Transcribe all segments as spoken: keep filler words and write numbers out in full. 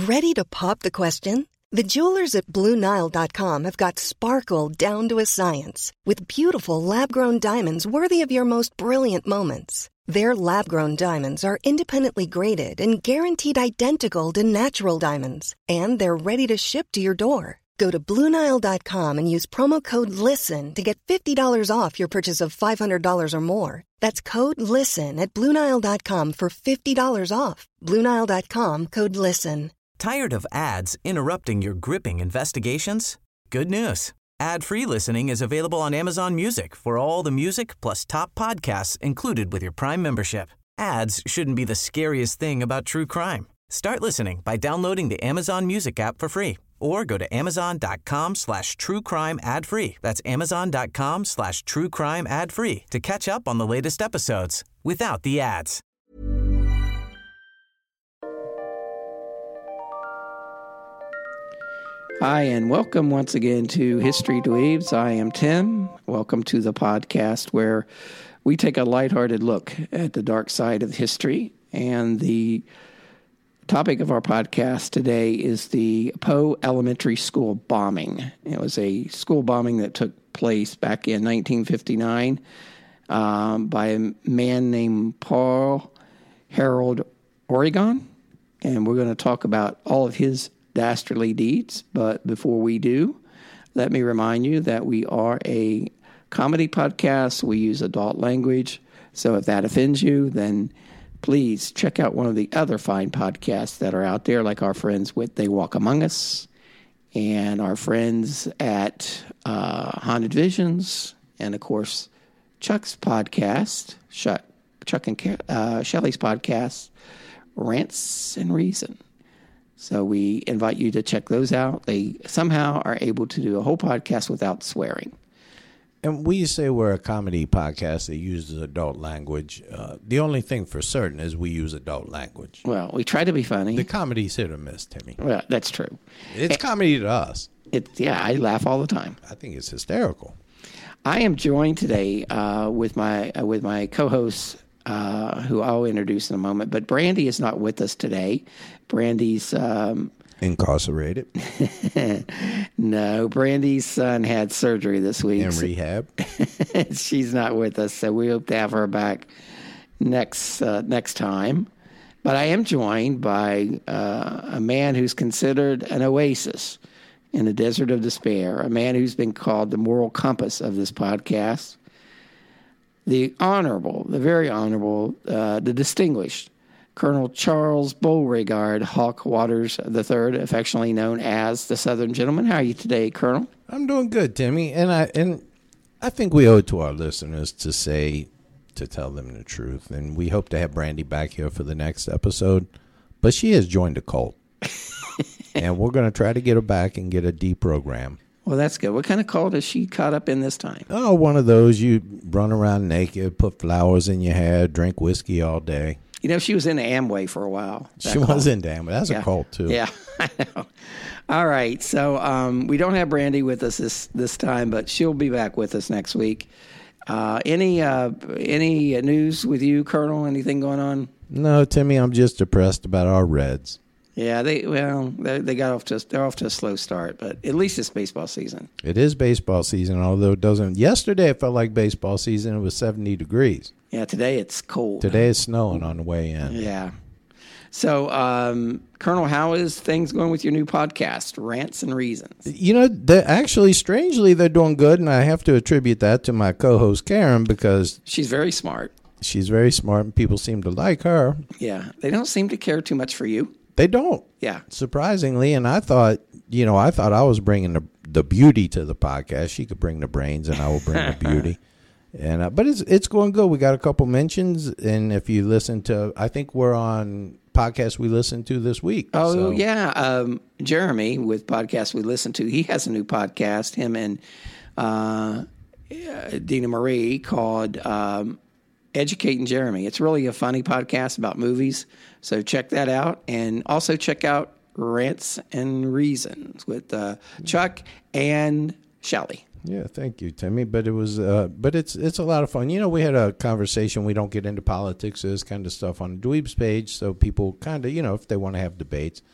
Ready to pop the question? The jewelers at Blue Nile dot com have got sparkle down to a science with beautiful lab-grown diamonds worthy of your most brilliant moments. Their lab-grown diamonds are independently graded and guaranteed identical to natural diamonds, and they're ready to ship to your door. Go to Blue Nile dot com and use promo code LISTEN to get fifty dollars off your purchase of five hundred dollars or more. That's code LISTEN at Blue Nile dot com for fifty dollars off. Blue Nile dot com, code LISTEN. Tired of ads interrupting your gripping investigations? Good news. Ad-free listening is available on Amazon Music for all the music plus top podcasts included with your Prime membership. Ads shouldn't be the scariest thing about true crime. Start listening by downloading the Amazon Music app for free or go to amazon.com slash true crime ad free. That's amazon.com slash true crime ad free to catch up on the latest episodes without the ads. Hi, and welcome once again to History Dweebs. I am Tim. Welcome to the podcast where we take a lighthearted look at the dark side of history. And the topic of our podcast today is the Poe Elementary School bombing. It was a school bombing that took place back in nineteen fifty-nine um, by a man named Paul Harold Oregon. And we're going to talk about all of his dastardly deeds. But before we do, let me remind you that we are a comedy podcast. We use adult language. So if that offends you, then please check out one of the other fine podcasts that are out there, like our friends with They Walk Among Us and our friends at uh, Haunted Visions, and, of course, Chuck's podcast, Chuck, Chuck and uh, Shelley's podcast, Rants and Reason. So we invite you to check those out. They somehow are able to do a whole podcast without swearing. And we say we're a comedy podcast that uses adult language. Uh, the only thing for certain is we use adult language. Well, we try to be funny. The comedy's hit or miss, Timmy. Well, that's true. It's and, comedy to us. It, yeah, I laugh all the time. I think it's hysterical. I am joined today uh, with my uh, with my co-host, uh, who I'll introduce in a moment. But Brandy is not with us today. Brandy's um, incarcerated. No, Brandy's son had surgery this week. In rehab. She's not with us, so we hope to have her back next uh, next time. But I am joined by uh, a man who's considered an oasis in the desert of despair, a man who's been called the moral compass of this podcast, the honorable, the very honorable, uh, the distinguished Colonel Charles Beauregard Hawk Waters the third, affectionately known as the Southern Gentleman. How are you today, Colonel? I'm doing good, Timmy, and I and I think we owe it to our listeners to say, to tell them the truth, and we hope to have Brandy back here for the next episode, but she has joined a cult, and we're going to try to get her back and get a deprogram. Well, that's good. What kind of cult is she caught up in this time? Oh, one of those you run around naked, put flowers in your hair, drink whiskey all day. You know, she was in Amway for a while. She cult. was in Amway. That's yeah. a cult, too. Yeah, I know. All right. So um, we don't have Brandy with us this, this time, but she'll be back with us next week. Uh, any uh, any news with you, Colonel? Anything going on? No, Timmy, I'm just depressed about our Reds. Yeah, they well, they, they got off to they're off to a slow start, but at least it's baseball season. It is baseball season, although it doesn't. Yesterday it felt like baseball season. It was seventy degrees. Yeah, today it's cold. Today it's snowing on the way in. Yeah. So, um, Colonel, how is things going with your new podcast, Rants and Reasons? You know, they're actually, strangely, they're doing good, and I have to attribute that to my co-host, Karen, because she's very smart. She's very smart, and people seem to like her. Yeah, they don't seem to care too much for you. They don't. Yeah. Surprisingly, and I thought, you know, I thought I was bringing the the beauty to the podcast. She could bring the brains, and I will bring the beauty. And uh, but it's it's going good. We got a couple mentions, and if you listen to, I think we're on podcasts we listened to this week. Oh so. yeah, um, Jeremy with podcasts we listened to. He has a new podcast. Him and uh, Dina Marie called um, Educating Jeremy. It's really a funny podcast about movies. So check that out, and also check out Rants and Reasons with uh, Chuck and Shelley. Yeah, thank you, Timmy. But it was, uh, but it's it's a lot of fun. You know, we had a conversation. We don't get into politics, this kind of stuff on the Dweebs page, so people kind of, you know, if they want to have debates,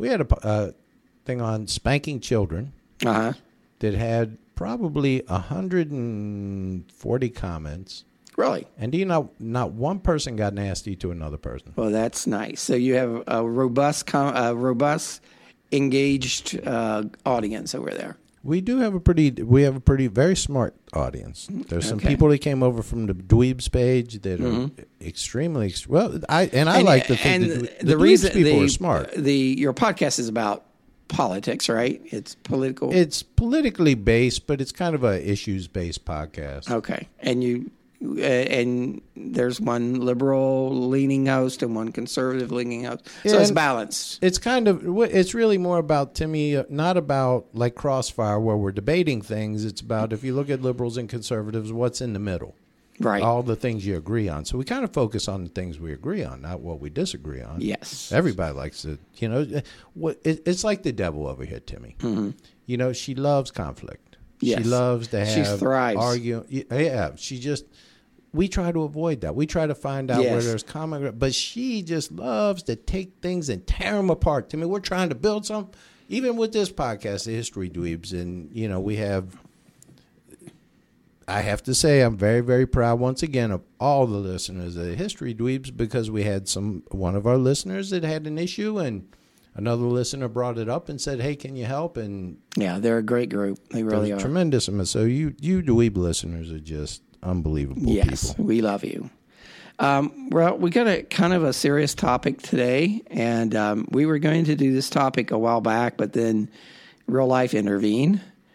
we had a uh, thing on spanking children Uh-huh. that had probably one hundred forty comments. Really? And do you know, not one person got nasty to another person. Well, that's nice. So you have a robust, com- a robust, engaged uh, audience over there. We do have a pretty, we have a pretty, very smart audience. There's some Okay. people that came over from the Dweebs page that Mm-hmm. are extremely, ex- well, I and I And- like to think and that the, the the Dweebs reason people the, are smart. The your podcast is about politics, right? It's political. It's politically based, but it's kind of a issues based podcast. Okay, and you uh, and there's one liberal leaning host and one conservative leaning host, so Yeah, it's and- balanced. It's kind of, it's really more about, Timmy, uh, not about like Crossfire where we're debating things. It's about, if you look at liberals and conservatives, what's in the middle. Right. All the things you agree on. So we kind of focus on the things we agree on, not what we disagree on. Yes. Everybody likes it. You know, what it, it's like the devil over here, Timmy. Mm-hmm. You know, she loves conflict. Yes. She loves to She have thrives. argue. Yeah, she just. We try to avoid that. We try to find out Yes. where there's common ground. But she just loves to take things and tear them apart. Timmy, we're trying to build some. Even with this podcast, the History Dweebs, and you know, we have. I have to say, I'm very, very proud once again of all the listeners of the History Dweebs, because we had some one of our listeners that had an issue, and another listener brought it up and said, "Hey, can you help?" And Yeah, they're a great group. They really there's are. tremendous amount. So you, you Dweeb listeners are just unbelievable Yes, people. we love you. Um, well, we got a kind of a serious topic today, and um, we were going to do this topic a while back, but then real life intervened.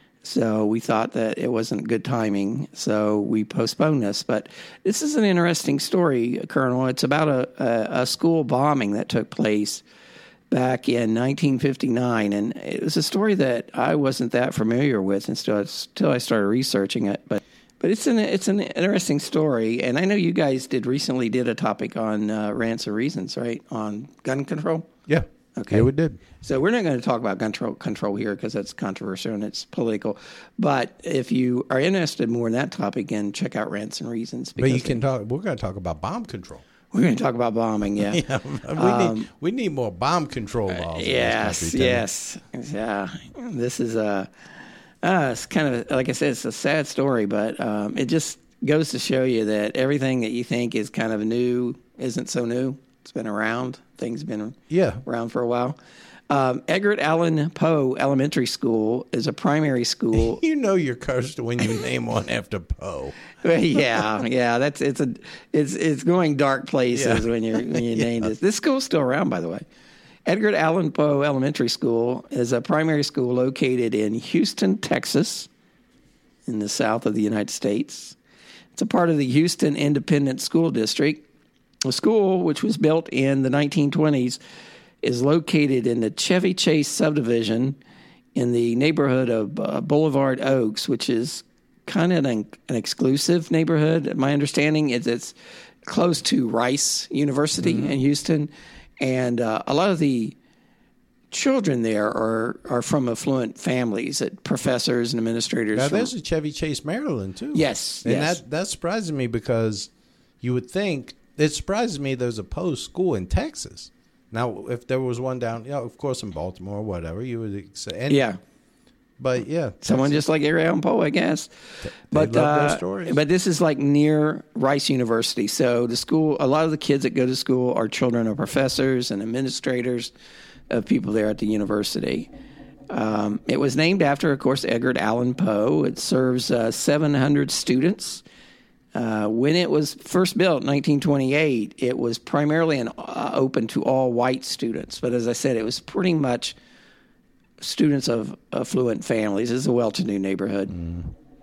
So we thought that it wasn't good timing, so we postponed this. But this is an interesting story, Colonel. It's about a, a, a school bombing that took place back in nineteen fifty-nine, and it was a story that I wasn't that familiar with until, until I started researching it. But but it's an it's an interesting story, and I know you guys did recently did a topic on uh, rants and reasons, right, on gun control. Yeah. Okay. Yeah, we did. So we're not going to talk about gun control, control here because that's controversial and it's political. But if you are interested more in that topic, then check out Rants and Reasons. But you can talk. We're going to talk about bomb control. We're going to talk about bombing, yeah. Yeah, we Um, need we need more bomb control laws. in Yes, this country, Timmy. yes, yeah. This is a, uh, it's kind of like I said, it's a sad story, but um, it just goes to show you that everything that you think is kind of new isn't so new. It's been around. Things have been Yeah. around for a while. Um, Edgar Allan Poe Elementary School is a primary school. You know you're cursed when you name one after Poe. yeah, yeah. That's it's a it's it's going dark places Yeah. when you're when you named it. This school's still around, by the way. Edgar Allan Poe Elementary School is a primary school located in Houston, Texas, in the south of the United States. It's a part of the Houston Independent School District. The school, which was built in the nineteen twenties, is located in the Chevy Chase subdivision in the neighborhood of uh, Boulevard Oaks, which is kind of an, an exclusive neighborhood. My understanding is it's close to Rice University Mm-hmm. in Houston, and uh, a lot of the children there are, are from affluent families, that professors and administrators. Now from, there's a Chevy Chase, Maryland too. Yes, and yes. that that surprises me because you would think it surprises me there's a Poe school in Texas. Now, if there was one down, you know, of course, in Baltimore or whatever, you would say, and, yeah. But yeah, Someone Texas, just like Edgar Allan Poe, I guess. But love their uh, stories. but this is like near Rice University. So the school, a lot of the kids that go to school are children of professors and administrators of people there at the university. Um, it was named after, of course, Edgar Allan Poe. It serves uh, seven hundred students. Uh, when it was first built in nineteen twenty-eight, it was primarily an, uh, open to all white students. But as I said, it was pretty much students of affluent families. It's a well-to-do neighborhood. Mm.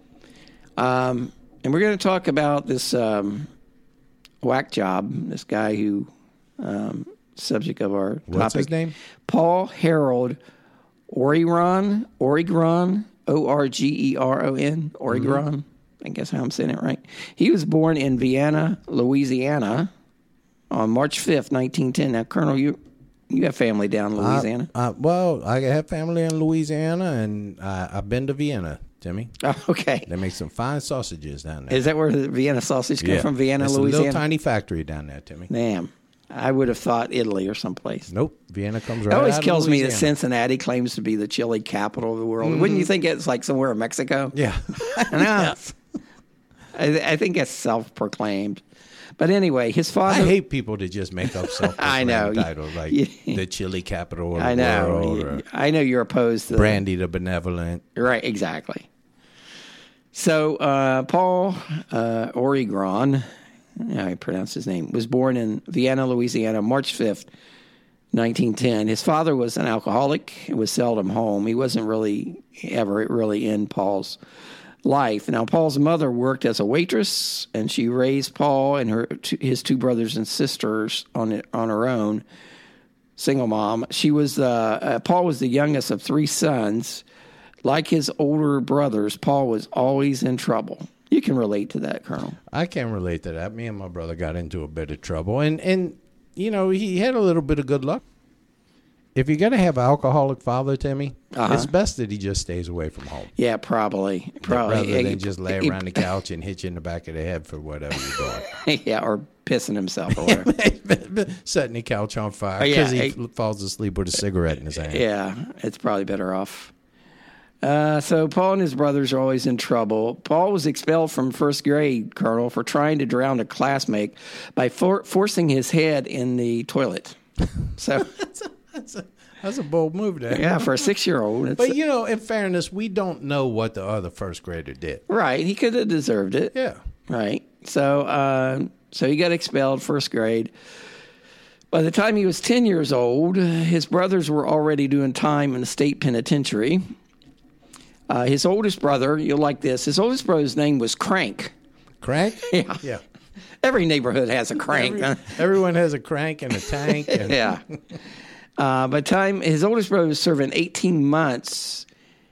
Um, and we're going to talk about this um, whack job, this guy who, um, subject of our topic. What's his name? Paul Harold Orgeron, Orgeron, O R G E R O N, Orgeron. Mm-hmm. I guess how I'm saying it right. He was born in Vienna, Louisiana, on March fifth, nineteen ten. Now, Colonel, you you have family down in Louisiana. I, I, well, I have family in Louisiana, and I, I've been to Vienna, Timmy. Oh, okay. They make some fine sausages down there. Is that where the Vienna sausage comes yeah. from? Vienna, it's Louisiana. a little tiny factory down there, Timmy. Damn. I would have thought Italy or someplace. Nope. Vienna comes right It always out kills of me that Louisiana. Cincinnati claims to be the chili capital of the world. Mm-hmm. Wouldn't you think it's like somewhere in Mexico? Yeah. No. Yes. I, I think it's self-proclaimed. But anyway, his father... I hate people that just make up self-proclaimed I know. titles, like You- the chili capital of I the know. world, or I know you're opposed to... Brandy the Benevolent. Right, exactly. So, uh, Paul uh, Origron, how I pronounce his name, was born in Vienna, Louisiana, March fifth, nineteen ten. His father was an alcoholic and was seldom home. He wasn't really ever really in Paul's life. Now, Paul's mother worked as a waitress, and she raised Paul and her his two brothers and sisters on it, on her own. Single mom. She was uh, uh, Paul was the youngest of three sons. Like his older brothers, Paul was always in trouble. You can relate to that, Colonel. I can relate to that. Me and my brother got into a bit of trouble, and and you know he had a little bit of good luck. If you're gonna have an alcoholic father, Timmy, Uh-huh. it's best that he just stays away from home. Yeah, probably, probably. Rather Yeah, than just lay around the couch and hit you in the back of the head for whatever you're doing. yeah, or pissing himself or whatever. Setting the couch on fire Oh, yeah, because he hey. f- falls asleep with a cigarette in his hand. Yeah, it's probably better off. Uh, so Paul and his brothers are always in trouble. Paul was expelled from first grade, Colonel, for trying to drown a classmate by for- forcing his head in the toilet. So, That's a, that's a bold move there. yeah, for a six-year-old. It's, But, you know, in fairness, we don't know what the other first grader did. right, he could have deserved it. Yeah. Right. So, uh, so he got expelled first grade. By the time he was ten years old, his brothers were already doing time in the state penitentiary. Uh, his oldest brother, you'll like this, his oldest brother's name was Crank. Crank? Yeah. Yeah. Every neighborhood has a crank. Every- everyone has a crank and a tank. And Yeah. Uh, by the time his oldest brother was serving eighteen months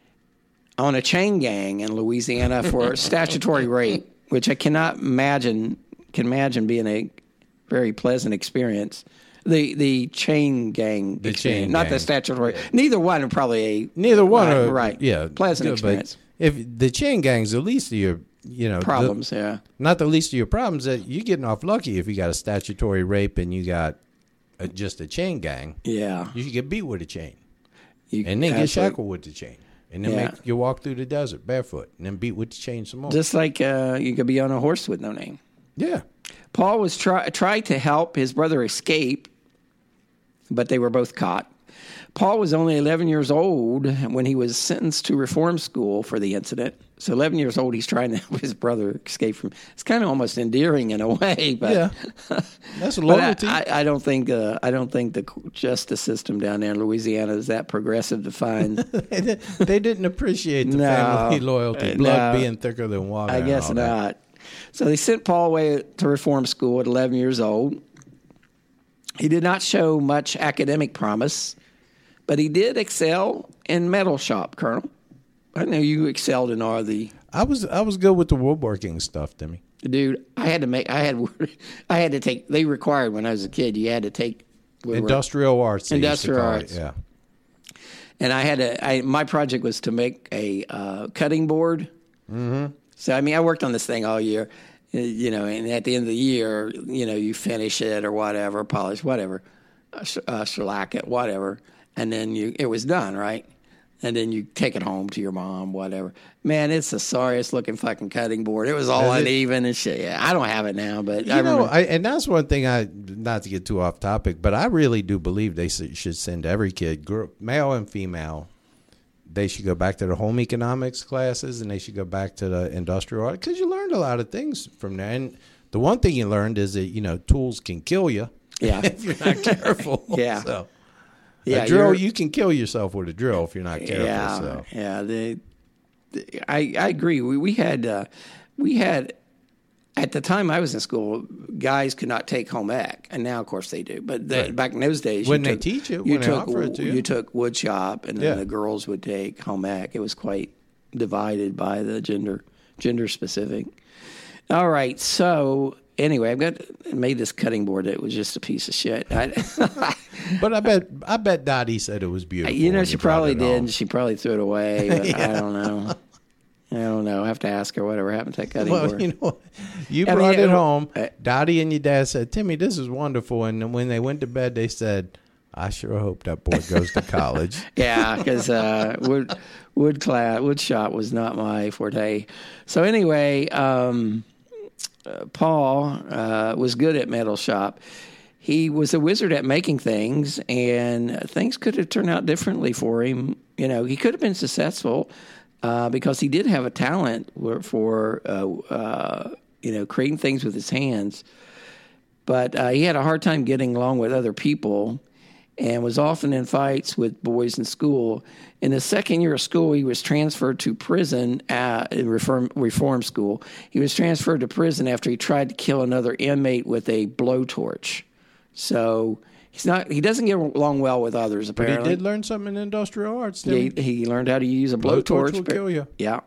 on a chain gang in Louisiana for statutory rape, which I cannot imagine can imagine being a very pleasant experience. The the chain gang The experience, chain not gang. the statutory. Neither one are probably a Neither one right, are right. Yeah, pleasant good, but experience. If the chain gang's the least of your, you know, the- Problems, yeah. not the least of your problems, that you're getting off lucky if you got a statutory rape and you got a, just a chain gang. Yeah. You should get beat with a chain, You, and then get absolutely. shackled with the chain, and then Yeah. make you walk through the desert barefoot, and then beat with the chain some more. Just like uh, you could be on a horse with no name. yeah. Paul was try, tried to help his brother escape, but they were both caught. Paul was only eleven years old when he was sentenced to reform school for the incident. So eleven years old, he's trying to help his brother escape from. It's kind of almost endearing in a way, but Yeah. That's but loyalty. I, I, I don't think uh, I don't think the justice system down there in Louisiana is that progressive to find. They didn't appreciate the No. family loyalty, blood No. being thicker than water. I and guess all that. not. So they sent Paul away to reform school at eleven years old. He did not show much academic promise, but he did excel in metal shop, Colonel. I know you excelled in all the I was I was good with the woodworking stuff, Timmy. dude. I had to make. I had. I had to take. They required when I was a kid. You had to take Industrial arts. they used to Industrial call it, arts. Yeah. And I had to. I my project was to make a uh, cutting board. Mm-hmm. So I mean, I worked on this thing all year, uh, you know. And at the end of the year, you know, you finish it or whatever, polish whatever, uh, sh- uh, shellac it, whatever, and then you it was done, right? And then you take it home to your mom, whatever. Man, it's the sorriest looking fucking cutting board. It was all Is it? uneven and shit. Yeah, I don't have it now, but I You know, remember. I, and that's one thing I, not to get too off topic, but I really do believe they s- should send every kid, girl, male and female, they should go back to the home economics classes and they should go back to the industrial art because you learned a lot of things from there. And the one thing you learned is that, you know, tools can kill you Yeah. if you're not careful. Yeah. So, Yeah, a drill, you're- you can kill yourself with a drill if you're not careful. Yeah, So. yeah. The, the, I I agree. We we had uh, we had at the time I was in school, guys could not take home ec, and now of course they do. But the, Right. back in those days, When you they took, teach it, you when they took offer it to you. you took wood shop, and then Yeah. the girls would take home ec. It was quite divided by the gender gender specific. All right, so. Anyway, I've got made this cutting board that was just a piece of shit. I, But I bet I bet Dottie said it was beautiful. you know, when she brought probably it did. home. She probably threw it away. But I don't know. I don't know. I have to ask her whatever happened to that cutting Well, board. you know, you I brought mean, it uh, home. uh, Dottie and your dad said, Timmy, this is wonderful. And then when they went to bed, they said, I sure hope that boy goes to college. Yeah, because uh, wood wood class wood shop was not my forte. So anyway, um, uh, Paul uh, was good at metal shop. He was a wizard at making things, and things could have turned out differently for him. You know, he could have been successful uh, because he did have a talent for uh, uh, you know creating things with his hands. But uh, he had a hard time getting along with other people, and was often in fights with boys in school. In the second year of school, he was transferred to prison at in reform, reform school. He was transferred to prison after he tried to kill another inmate with a blowtorch. So he's not. He doesn't get along well with others, apparently. But he did learn something in industrial arts, He, didn't he learned how to use a Blowtorch blowtorch. will but- kill you. Yeah.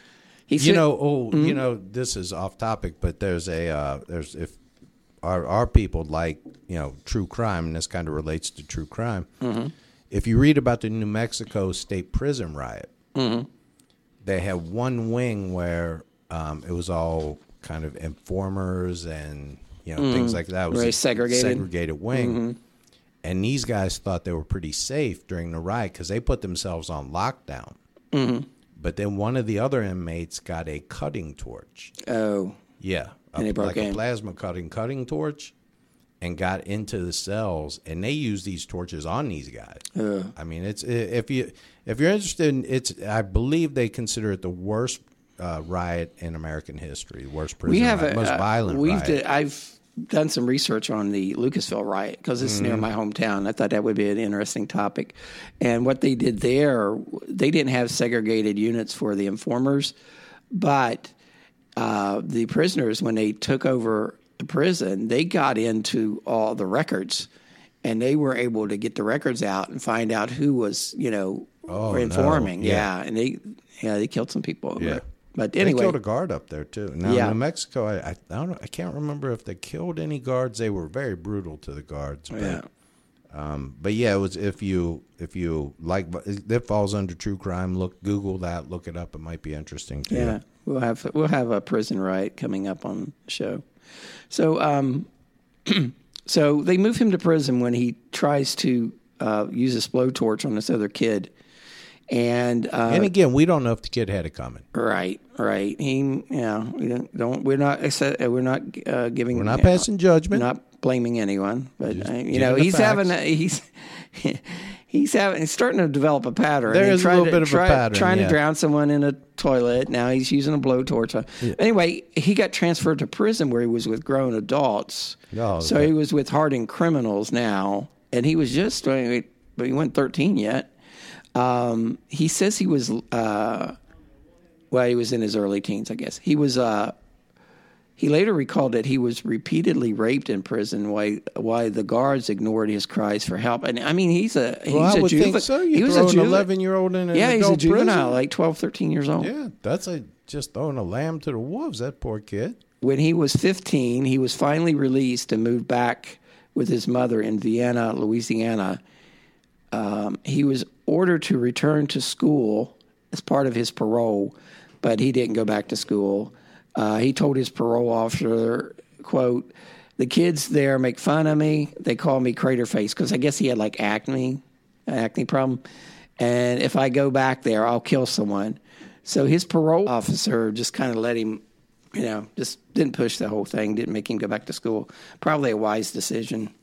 He You said- know, oh, you know, this is off topic, but there's a uh, there's if our our people like you know true crime, and this kind of relates to true crime. Mm-hmm. If you read about the New Mexico State Prison riot, mm-hmm. they had one wing where um, it was all kind of informers and you know mm-hmm. things like that. It was Very a segregated. segregated wing. Mm-hmm. And these guys thought they were pretty safe during the riot because they put themselves on lockdown. Mm-hmm. But then one of the other inmates got a cutting torch. Oh. Yeah. And a, he broke like in. a plasma cutting cutting torch and got into the cells. And they used these torches on these guys. Uh. I mean, it's if, you, if you're interested in it's, I believe they consider it the worst uh, riot in American history, worst prison We have riot, a, most uh, violent we've riot. did, I've done some research on the Lucasville riot because it's Mm-hmm. near my hometown. I thought that would be an interesting topic. And what they did there, they didn't have segregated units for the informers, but uh, the prisoners, when they took over the prison, they got into all the records, and they were able to get the records out and find out who was, you know, Oh, informing. no. Yeah. Yeah. and they, yeah, they killed some people over Yeah. there. But They anyway, killed a guard up there too. Now Yeah. in New Mexico, I, I, I don't know, I can't remember if they killed any guards. They were very brutal to the guards. But, yeah. um, but yeah, it was if you if you like that falls under true crime. Look, Google that, look it up. It might be interesting to Yeah, you. we'll have we'll have a prison riot coming up on the show. So, um, so they move him to prison when he tries to uh, use a blowtorch on this other kid, and uh, And again, we don't know if the kid had it coming. right, right. He, yeah, we don't, don't we're not accept- we're not uh, giving We're not passing judgment. We're not blaming anyone, but Just uh, you giving know the he's facts. having a, he's. He's having, he's starting to develop a pattern. There He is a tried little to- bit of a tried- pattern, Trying yeah. to drown someone in a toilet. Now he's using a blowtorch. Yeah. Anyway, he got transferred to prison where he was with grown adults. Oh, so okay. he was with hardened criminals now, and he was just, but he wasn't thirteen yet. Um, he says he was, uh, well, he was in his early teens, I guess. He was. Uh, he later recalled that he was repeatedly raped in prison. Why? Why the guards ignored his cries for help? And I mean, he's a he's Well, I a would juvenile. think so. You he was throw a an juve- eleven-year-old in an Yeah, he's a adult juvenile, prison? like twelve, thirteen years old. Yeah, that's a just throwing a lamb to the wolves. That poor kid. When he was fifteen, he was finally released and moved back with his mother in Vienna, Louisiana. Um, he was ordered to return to school as part of his parole, but he didn't go back to school. Uh, he told his parole officer, quote, "The kids there make fun of me. They call me crater face," because I guess he had like acne, an acne problem. And if I go back there, I'll kill someone. So his parole officer just kind of let him, you know, just didn't push the whole thing, didn't make him go back to school. Probably a wise decision.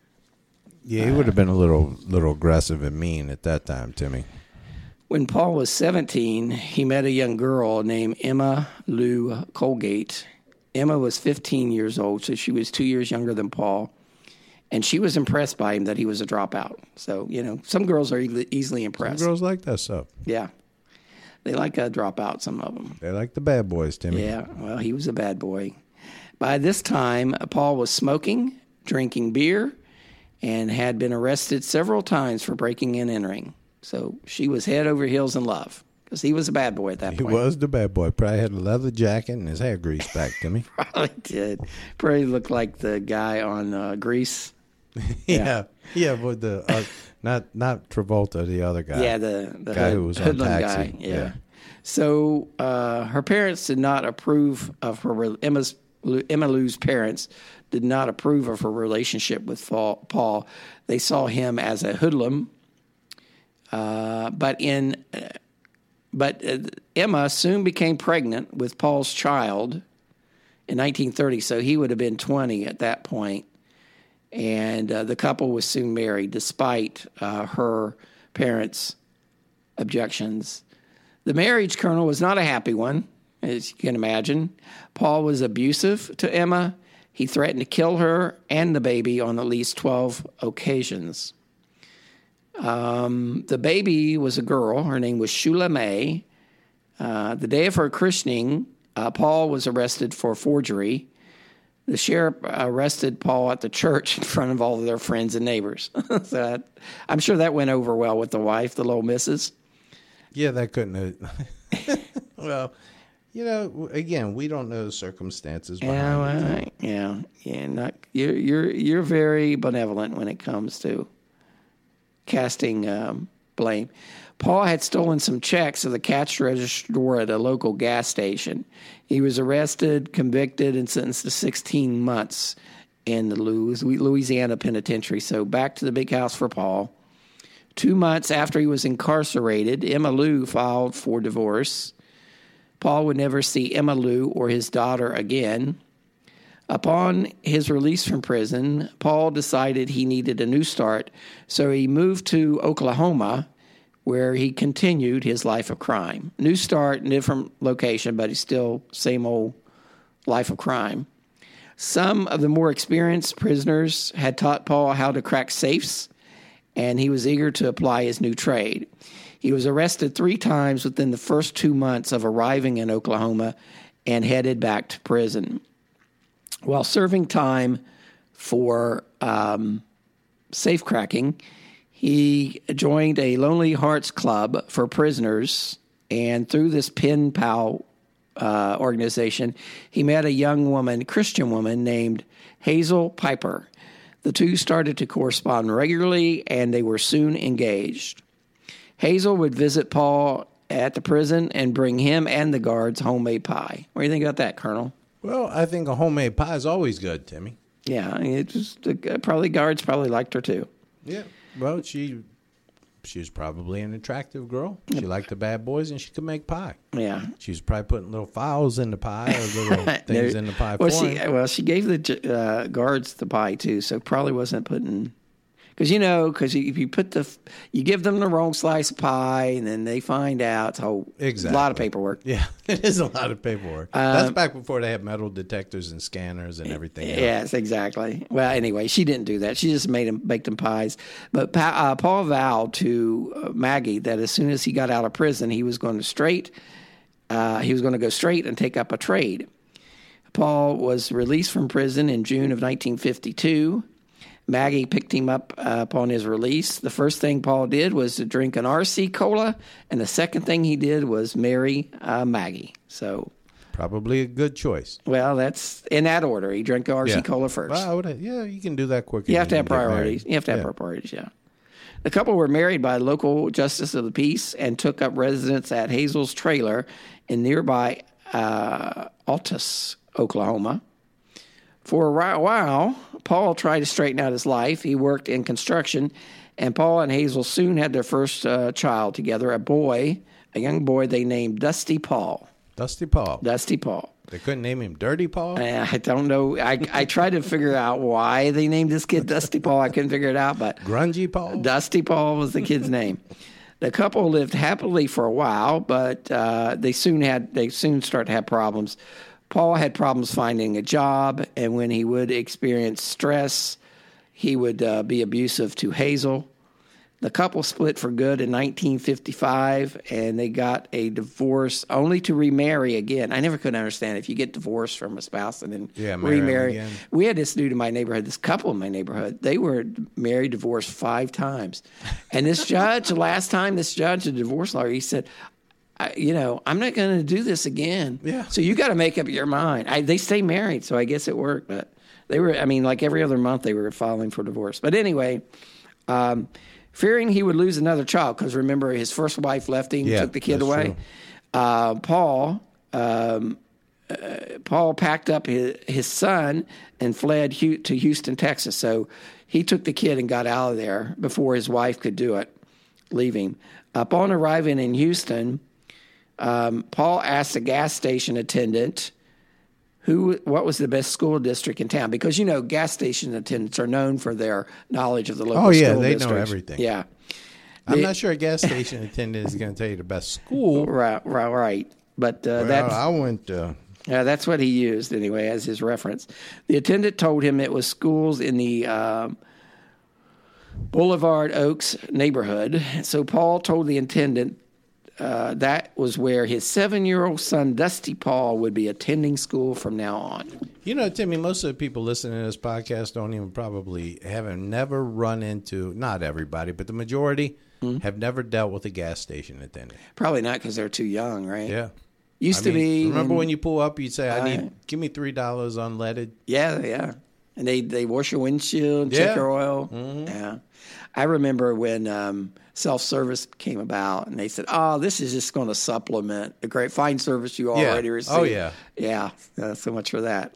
Yeah, he would have been a little little aggressive and mean at that time, Timmy. When Paul was seventeen, he met a young girl named Emma Lou Colgate. Emma was fifteen years old, so she was two years younger than Paul. And she was impressed by him that he was a dropout. So, you know, some girls are e- easily impressed. Some girls like that stuff. Yeah. They like a dropout, some of them. They like the bad boys, Timmy. Yeah, well, he was a bad boy. By this time, Paul was smoking, drinking beer, and had been arrested several times for breaking and entering. So she was head over heels in love because he was a bad boy at that He point. was the bad boy. Probably had a leather jacket and his hair greased back, Timmy. Probably did. Probably looked like the guy on uh, Grease. yeah, yeah, but the uh, not not Travolta, the other guy. Yeah, the, the guy hood, who was on hoodlum Taxi. guy. Yeah. Yeah. So uh, her parents did not approve of her, Emma's, Emma Lou's parents did not approve of her relationship with Paul. They saw him as a hoodlum. Uh, but in, uh, but uh, Emma soon became pregnant with Paul's child in nineteen thirty, so he would have been twenty at that point. And uh, the couple was soon married, despite uh, her parents' objections. The marriage, Colonel, was not a happy one, as you can imagine. Paul was abusive to Emma. He threatened to kill her and the baby on at least twelve occasions. Um, the baby was a girl. Her name was Shula May. Uh, the day of her christening, uh, Paul was arrested for forgery. The sheriff arrested Paul at the church in front of all of their friends and neighbors. So that, I'm sure that went over well with the wife, the little missus. Yeah, that couldn't have. Well, you know, again, we don't know the circumstances behind yeah, well, it. Yeah, yeah. Not you're you're you're very benevolent when it comes to casting um, blame. Paul had stolen some checks of the cash register at a local gas station. He was arrested, convicted, and sentenced to sixteen months in the Louisiana penitentiary. So back to the big house for Paul. Two months after he was incarcerated, Emma Lou filed for divorce. Paul would never see Emma Lou or his daughter again. Upon his release from prison, Paul decided he needed a new start, so he moved to Oklahoma, where he continued his life of crime. New start, different location, but he's still same old life of crime. Some of the more experienced prisoners had taught Paul how to crack safes, and he was eager to apply his new trade. He was arrested three times within the first two months of arriving in Oklahoma and headed back to prison. While serving time for um, safe cracking, he joined a Lonely Hearts Club for prisoners, and through this pen pal uh, organization, he met a young woman, Christian woman, named Hazel Piper. The two started to correspond regularly, and they were soon engaged. Hazel would visit Paul at the prison and bring him and the guards homemade pie. What do you think about that, Colonel? Well, I think a homemade pie is always good, Timmy. Yeah, it just uh, probably guards probably liked her too. Yeah, well, she she was probably an attractive girl. She liked the bad boys, and she could make pie. Yeah, she was probably putting little files in the pie or little things in the pie. Well, for she him. well she gave the uh, guards the pie too, so probably wasn't putting. Because, you know, because if you put the, you give them the wrong slice of pie and then they find out, it's a whole, exactly. a lot of paperwork. Yeah, it is a lot of paperwork. Um, That's back before they had metal detectors and scanners and everything else. Yes, exactly. Well, anyway, she didn't do that. She just made them, baked them pies. But uh, Paul vowed to uh, Maggie that as soon as he got out of prison, he was going to straight, uh, he was going to go straight and take up a trade. Paul was released from prison in June of nineteen fifty-two. Maggie picked him up uh, upon his release. The first thing Paul did was to drink an R C Cola, and the second thing he did was marry uh, Maggie. So, probably a good choice. Well, that's in that order. He drank the R C yeah. Cola first. Well, I would have, yeah, you can do that quicker. You have to have priorities. You have to have yeah. priorities, yeah. The couple were married by a local justice of the peace and took up residence at Hazel's trailer in nearby uh, Altus, Oklahoma. For a while, Paul tried to straighten out his life. He worked in construction, and Paul and Hazel soon had their first uh, child together, a boy, a young boy they named Dusty Paul. Dusty Paul. Dusty Paul. They couldn't name him Dirty Paul? Uh, I don't know. I, I tried to figure out why they named this kid Dusty Paul. I couldn't figure it out, but Grungy Paul? Dusty Paul was the kid's name. The couple lived happily for a while, but uh, they soon had they soon started to have problems. Paul had problems finding a job, and when he would experience stress, he would uh, be abusive to Hazel. The couple split for good in nineteen fifty-five, and they got a divorce only to remarry again. I never could understand if you get divorced from a spouse and then yeah, remarry. Again. We had this dude in my neighborhood, this couple in my neighborhood. They were married, divorced five times. And this judge, the last time this judge, the divorce lawyer, he said, I, you know, I'm not going to do this again. Yeah. So you got to make up your mind. I, they stay married, so I guess it worked. But they were, I mean, like every other month they were filing for divorce. But anyway, um, fearing he would lose another child, because remember his first wife left him, yeah, took the kid away. uh, Paul um, uh, Paul packed up his, his son and fled Hu- to Houston, Texas. So he took the kid and got out of there before his wife could do it, leave him. Upon arriving in Houston, um, Paul asked a gas station attendant who what was the best school district in town, because you know gas station attendants are known for their knowledge of the local. Oh yeah, school they districts. know everything. Yeah, I'm The- not sure a gas station attendant is going to tell you the best school. right, right, right. But uh, Well, that's I went. Uh, yeah, that's what he used anyway as his reference. The attendant told him it was schools in the um, Boulevard Oaks neighborhood. So Paul told the attendant uh, that was where his seven-year-old son, Dusty Paul, would be attending school from now on. You know, Timmy, most of the people listening to this podcast don't even probably haven't never run into, not everybody, but the majority Mm-hmm. have never dealt with a gas station attendant. Probably not because they're too young, right? Yeah. Used I to mean, be. Remember when you pull up, you'd say, I I- need, give me three dollars unleaded. Yeah, yeah. And they, they wash your windshield, Yeah. check your oil. Yeah. I remember when um, self-service came about, and they said, oh, this is just going to supplement the great fine service you Yeah. already received. Oh, yeah. Yeah, uh, so much for that.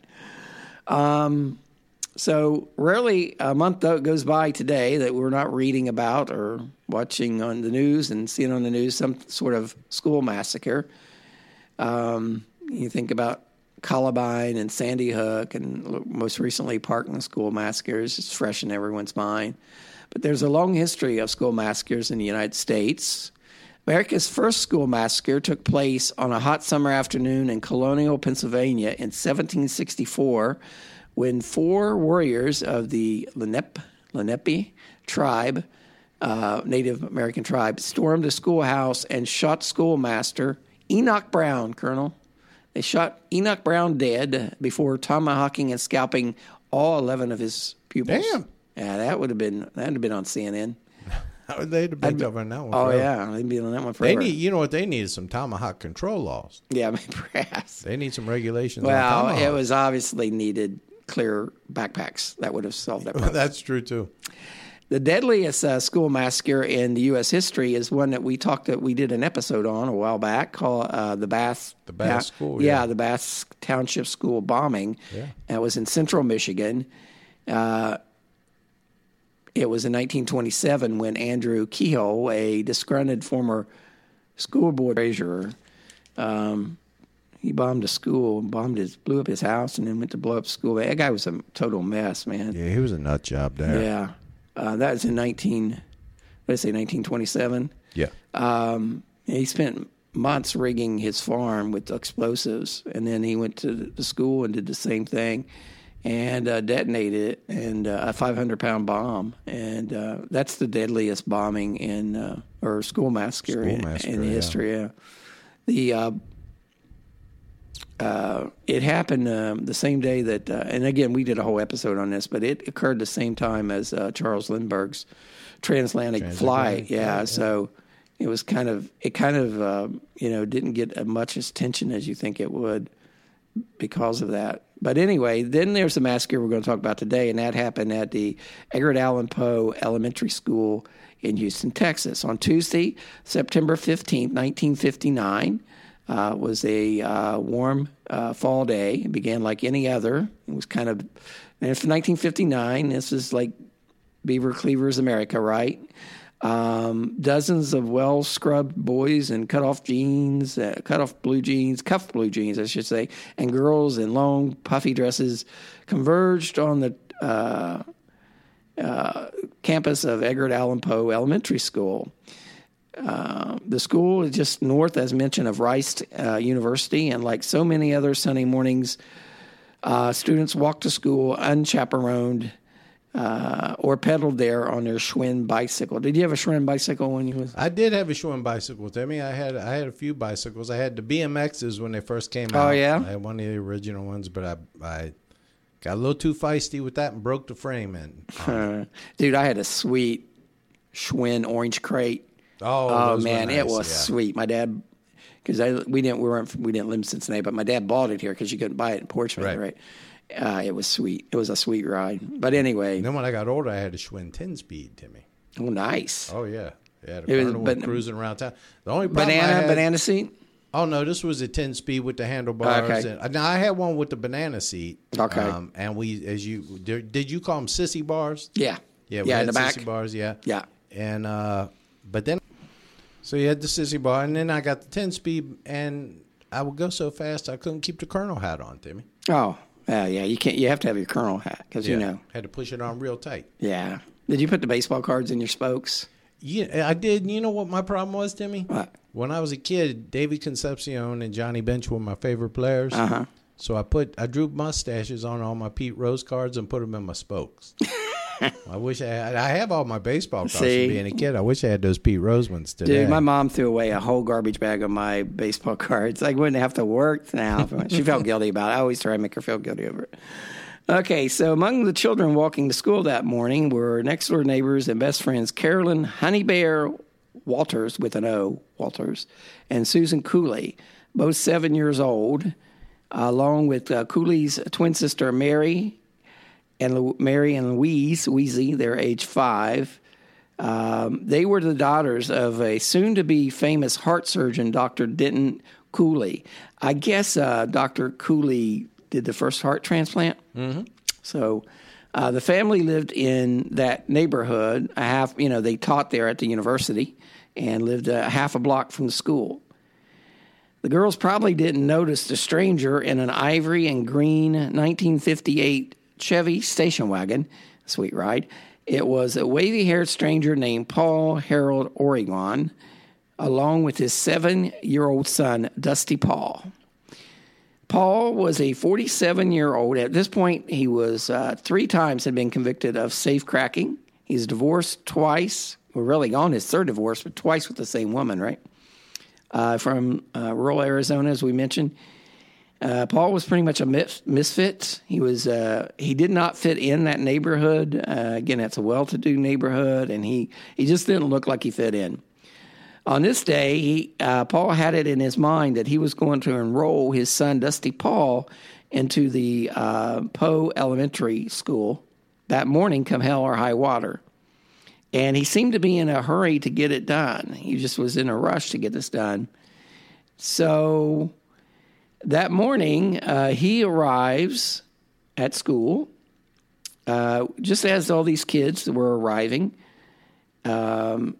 Um, so rarely a month though goes by today that we're not reading about or watching on the news and seeing on the news some sort of school massacre. Um, you think about Columbine and Sandy Hook, and most recently Parkland school massacres. It's fresh in everyone's mind. But there's a long history of school massacres in the United States. America's first school massacre took place on a hot summer afternoon in Colonial, Pennsylvania in seventeen sixty-four, when four warriors of the Lenape, Lenape tribe, uh, Native American tribe, stormed a schoolhouse and shot schoolmaster Enoch Brown, Colonel. They shot Enoch Brown dead before tomahawking and scalping all eleven of his pupils. Damn. Yeah, that would have been that would have been on C N N. They'd have been covering that one. Oh forever. yeah, they'd be on that one They forever. need, you know what they need is some tomahawk control laws. yeah, I mean, perhaps. They need some regulations. on Well, tomahawk. it was obviously needed clear backpacks. That would have solved that problem. That's true too. The deadliest uh, school massacre in the U S history is one that we talked that we did an episode on a while back called uh, the Bath. The Bath School, Yeah, yeah. the Bath Township School bombing. Yeah. It was in central Michigan. Uh, it was in nineteen twenty-seven when Andrew Kehoe, a disgruntled former school board treasurer, um, he bombed a school, bombed his, blew up his house, and then went to blow up school. That guy was a total mess, man. Yeah, he was a nut job there. Yeah, uh, that was in nineteen. What did I say? Nineteen twenty-seven. Yeah. Um, he spent months rigging his farm with explosives, and then he went to the school and did the same thing, and uh, detonated it, and uh, a five hundred pound bomb, and uh, that's the deadliest bombing in uh, or school massacre, School in, massacre, in yeah. history. Yeah. The uh, uh, it happened um, the same day that, uh, and again, we did a whole episode on this, but it occurred the same time as uh, Charles Lindbergh's transatlantic, Transatlantic flight. Yeah, flight, yeah. so it was kind of, it kind of, uh, you know, didn't get as much attention as you think it would because of that. But anyway, then there's the massacre we're going to talk about today, and that happened at the Edgar Allan Poe Elementary School in Houston, Texas. On Tuesday, September fifteenth, nineteen fifty-nine, uh, was a uh, warm uh, fall day. It began like any other. It was kind of, and for nineteen fifty-nine, this is like Beaver Cleaver's America, right? Um, dozens of well-scrubbed boys in cut-off jeans, uh, cut-off blue jeans, cuffed blue jeans, I should say, and girls in long, puffy dresses converged on the uh, uh, campus of Edgar Allan Poe Elementary School. Uh, the school is just north, as mentioned, of Rice uh, University, and like so many other Sunday mornings, uh, students walked to school unchaperoned, Uh, or pedaled there on their Schwinn bicycle. Did you have a Schwinn bicycle when you was? I did have a Schwinn bicycle, Timmy. I had I had a few bicycles. I had the B M Xs when they first came Oh, out. yeah? I had one of the original ones, but I I got a little too feisty with that and broke the frame in. Uh, dude, I had a sweet Schwinn orange crate. Oh, Oh those were man, it nice, was yeah. sweet. My dad, because I we didn't we weren't we didn't live in Cincinnati, but my dad bought it here because you couldn't buy it in Portsmouth, right? Right. Uh, it was sweet. It was a sweet ride. But anyway, And then when I got older, I had a Schwinn ten speed, Timmy. oh nice. Oh yeah, yeah. The It was- Colonel but- was cruising around town. The only problem I Banana had, banana seat. Oh, no, this was a ten-speed with the handlebars. Okay. And, now, I had one with the banana seat. Okay. Um, and we, as you, did, did you call them sissy bars? Yeah. Yeah, we yeah, had in the sissy back. bars, yeah. Yeah. And, uh, but then, so you had the sissy bar, and then I got the ten-speed, and I would go so fast I couldn't keep the Colonel hat on, Timmy. Oh, uh, yeah, you can't. You have to have your Colonel hat because, Yeah, you know. had to push it on real tight. Yeah. Did you put the baseball cards in your spokes? Yeah, I did. You know what my problem was, Timmy? What? When I was a kid, Davey Concepcion and Johnny Bench were my favorite players. Uh-huh. So I put I drew mustaches on all my Pete Rose cards and put them in my spokes. I wish I had. I have all my baseball cards See? from being a kid. I wish I had those Pete Rose ones today. Dude, my mom threw away a whole garbage bag of my baseball cards. I wouldn't have to work now. She felt guilty about it. I always try to make her feel guilty over it. Okay, so among the children walking to school that morning were next-door neighbors and best friends Carolyn Honey Bear Walters, with an O, Walters, and Susan Cooley, both seven years old, along with uh, Cooley's twin sister Mary and Lu- Mary and Louise, Wheezy, they're age five. Um, they were the daughters of a soon-to-be famous heart surgeon, Doctor Denton Cooley. I guess uh, Doctor Cooley did the first heart transplant. Mm-hmm. So uh, the family lived in that neighborhood. A half, you know, they taught there at the university and lived a half a block from the school. The girls probably didn't notice the stranger in an ivory and green nineteen fifty-eight Chevy station wagon. Sweet ride. It was a wavy-haired stranger named Paul Harold Oregon, along with his seven-year-old son, Dusty Paul. Paul was a forty-seven-year-old. At this point, he was uh, three times had been convicted of safe-cracking. He's divorced twice. We're really on his third divorce, but twice with the same woman, right? Uh, from uh, rural Arizona, as we mentioned. Uh, Paul was pretty much a mis- misfit. He was uh, he did not fit in that neighborhood. Uh, again, it's a well-to-do neighborhood, and he, he just didn't look like he fit in. On this day, he, uh, Paul had it in his mind that he was going to enroll his son, Dusty Paul, into the uh, Poe Elementary School that morning, come hell or high water. And he seemed to be in a hurry to get it done. He just was in a rush to get this done. So that morning, uh, he arrives at school, uh, just as all these kids were arriving. Um,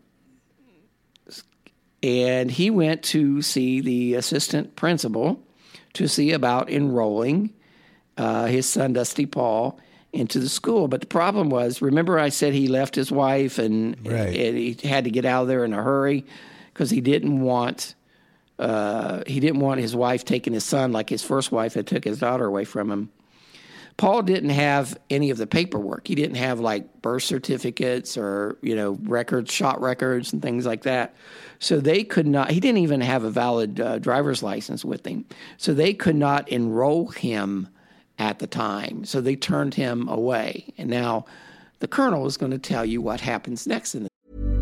and he went to see the assistant principal to see about enrolling uh, his son, Dusty Paul, into the school. But the problem was, remember I said he left his wife and, Right. and he had to get out of there in a hurry because he didn't want uh, he didn't want his wife taking his son like his first wife had took his daughter away from him. Paul didn't have any of the paperwork. He didn't have like birth certificates or, you know, records, shot records and things like that. So they could not, he didn't even have a valid uh, driver's license with him. So they could not enroll him at the time. So they turned him away. And now the colonel is going to tell you what happens next in the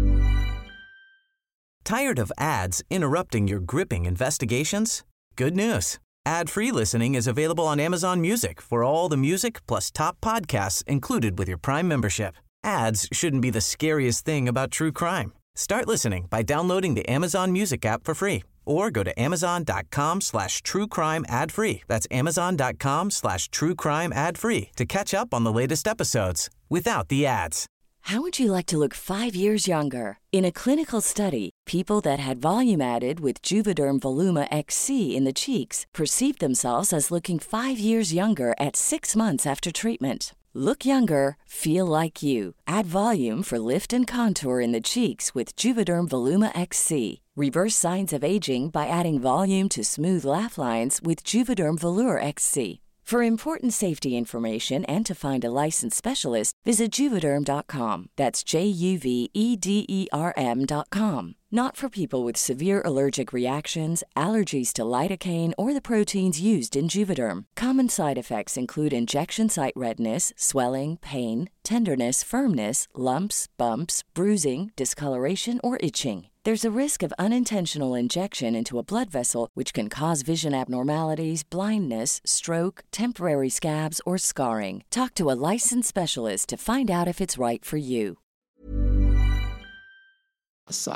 Tired of ads interrupting your gripping investigations? Good news. Ad-free listening is available on Amazon Music for all the music plus top podcasts included with your Prime membership. Ads shouldn't be the scariest thing about true crime. Start listening by downloading the Amazon Music app for free or go to amazon.com slash true crime ad free. That's amazon.com slash true crime ad free to catch up on the latest episodes without the ads. How would you like to look five years younger? In a clinical study, people that had volume added with Juvederm Voluma X C in the cheeks perceived themselves as looking five years younger at six months after treatment. Look younger, feel like you. Add volume for lift and contour in the cheeks with Juvederm Voluma X C. Reverse signs of aging by adding volume to smooth laugh lines with Juvederm Volure X C. For important safety information and to find a licensed specialist, visit Juvederm dot com. That's J U V E D E R M dot com. Not for people with severe allergic reactions, allergies to lidocaine, or the proteins used in Juvederm. Common side effects include injection site redness, swelling, pain, tenderness, firmness, lumps, bumps, bruising, discoloration, or itching. There's a risk of unintentional injection into a blood vessel, which can cause vision abnormalities, blindness, stroke, temporary scabs, or scarring. Talk to a licensed specialist to find out if it's right for you. saga.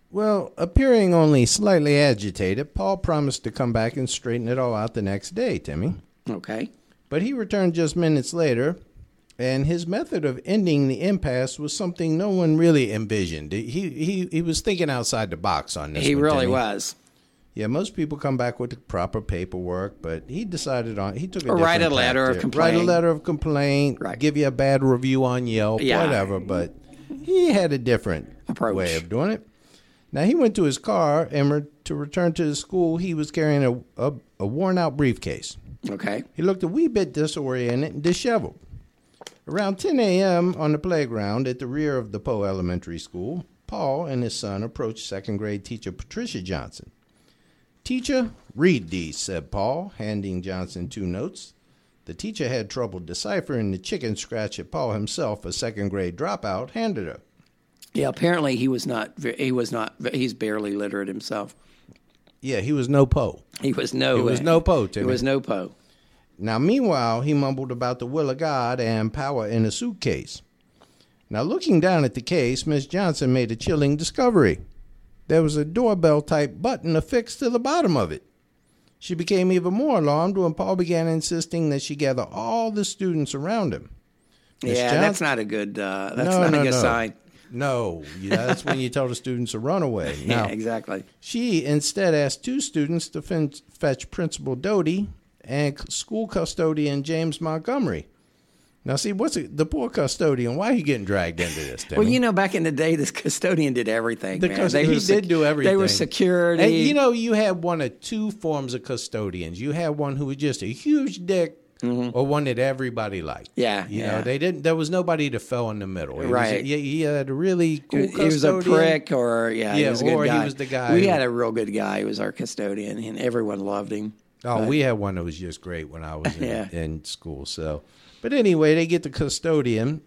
Well, appearing only slightly agitated, Paul promised to come back and straighten it all out the next day, Timmy. Okay. But he returned just minutes later, and his method of ending the impasse was something no one really envisioned. He he he was thinking outside the box on this He one, really Timmy. was. Yeah, most people come back with the proper paperwork, but he decided on, he took a Or write different a letter tack of there. complaint. Write a letter of complaint, Right. give you a bad review on Yelp, Yeah. whatever, but he had a different Approach. way of doing it. Now, he went to his car, and re- to return to the school, he was carrying a, a, a worn-out briefcase. Okay. He looked a wee bit disoriented and disheveled. Around ten a.m. on the playground at the rear of the Poe Elementary School, Paul and his son approached second-grade teacher Patricia Johnson. "Teacher, read these," said Paul, handing Johnson two notes. The teacher had trouble deciphering the chicken scratch that Paul himself, a second-grade dropout, handed her. Yeah, apparently he was not, he was not, he's barely literate himself. Yeah, he was no Poe. He was no, He was no Poe, Timmy. He was no Poe. Now, meanwhile, he mumbled about the will of God and power in a suitcase. Now, looking down at the case, Miss Johnson made a chilling discovery. There was a doorbell-type button affixed to the bottom of it. She became even more alarmed when Paul began insisting that she gather all the students around him. Miss Yeah, Johnson- that's not a good, uh, that's No, not no, a good no. sign. No, yeah, that's when you tell the students to run away. Now, Yeah, exactly. she instead asked two students to fin- fetch Principal Doty and c- school custodian James Montgomery. Now, see, what's it, the poor custodian? Why he getting dragged into this? Timmy? Well, you know, back in the day, this custodian did everything. The man. cus- They he were did sec- do everything. They were security. And you know, you had one of two forms of custodians. You had one who was just a huge dick, or one that everybody liked. Mm-hmm. Yeah, you yeah. know, they didn't. There was nobody that fell in the middle. He Right. Was, he had a really cool he was a custodian. prick, or yeah, he Yeah, was a good or he guy. was the guy We who- had a real good guy. He was our custodian, and everyone loved him. Oh, we had one that was just great when I was in, Yeah. in school. So, but anyway, they get the custodian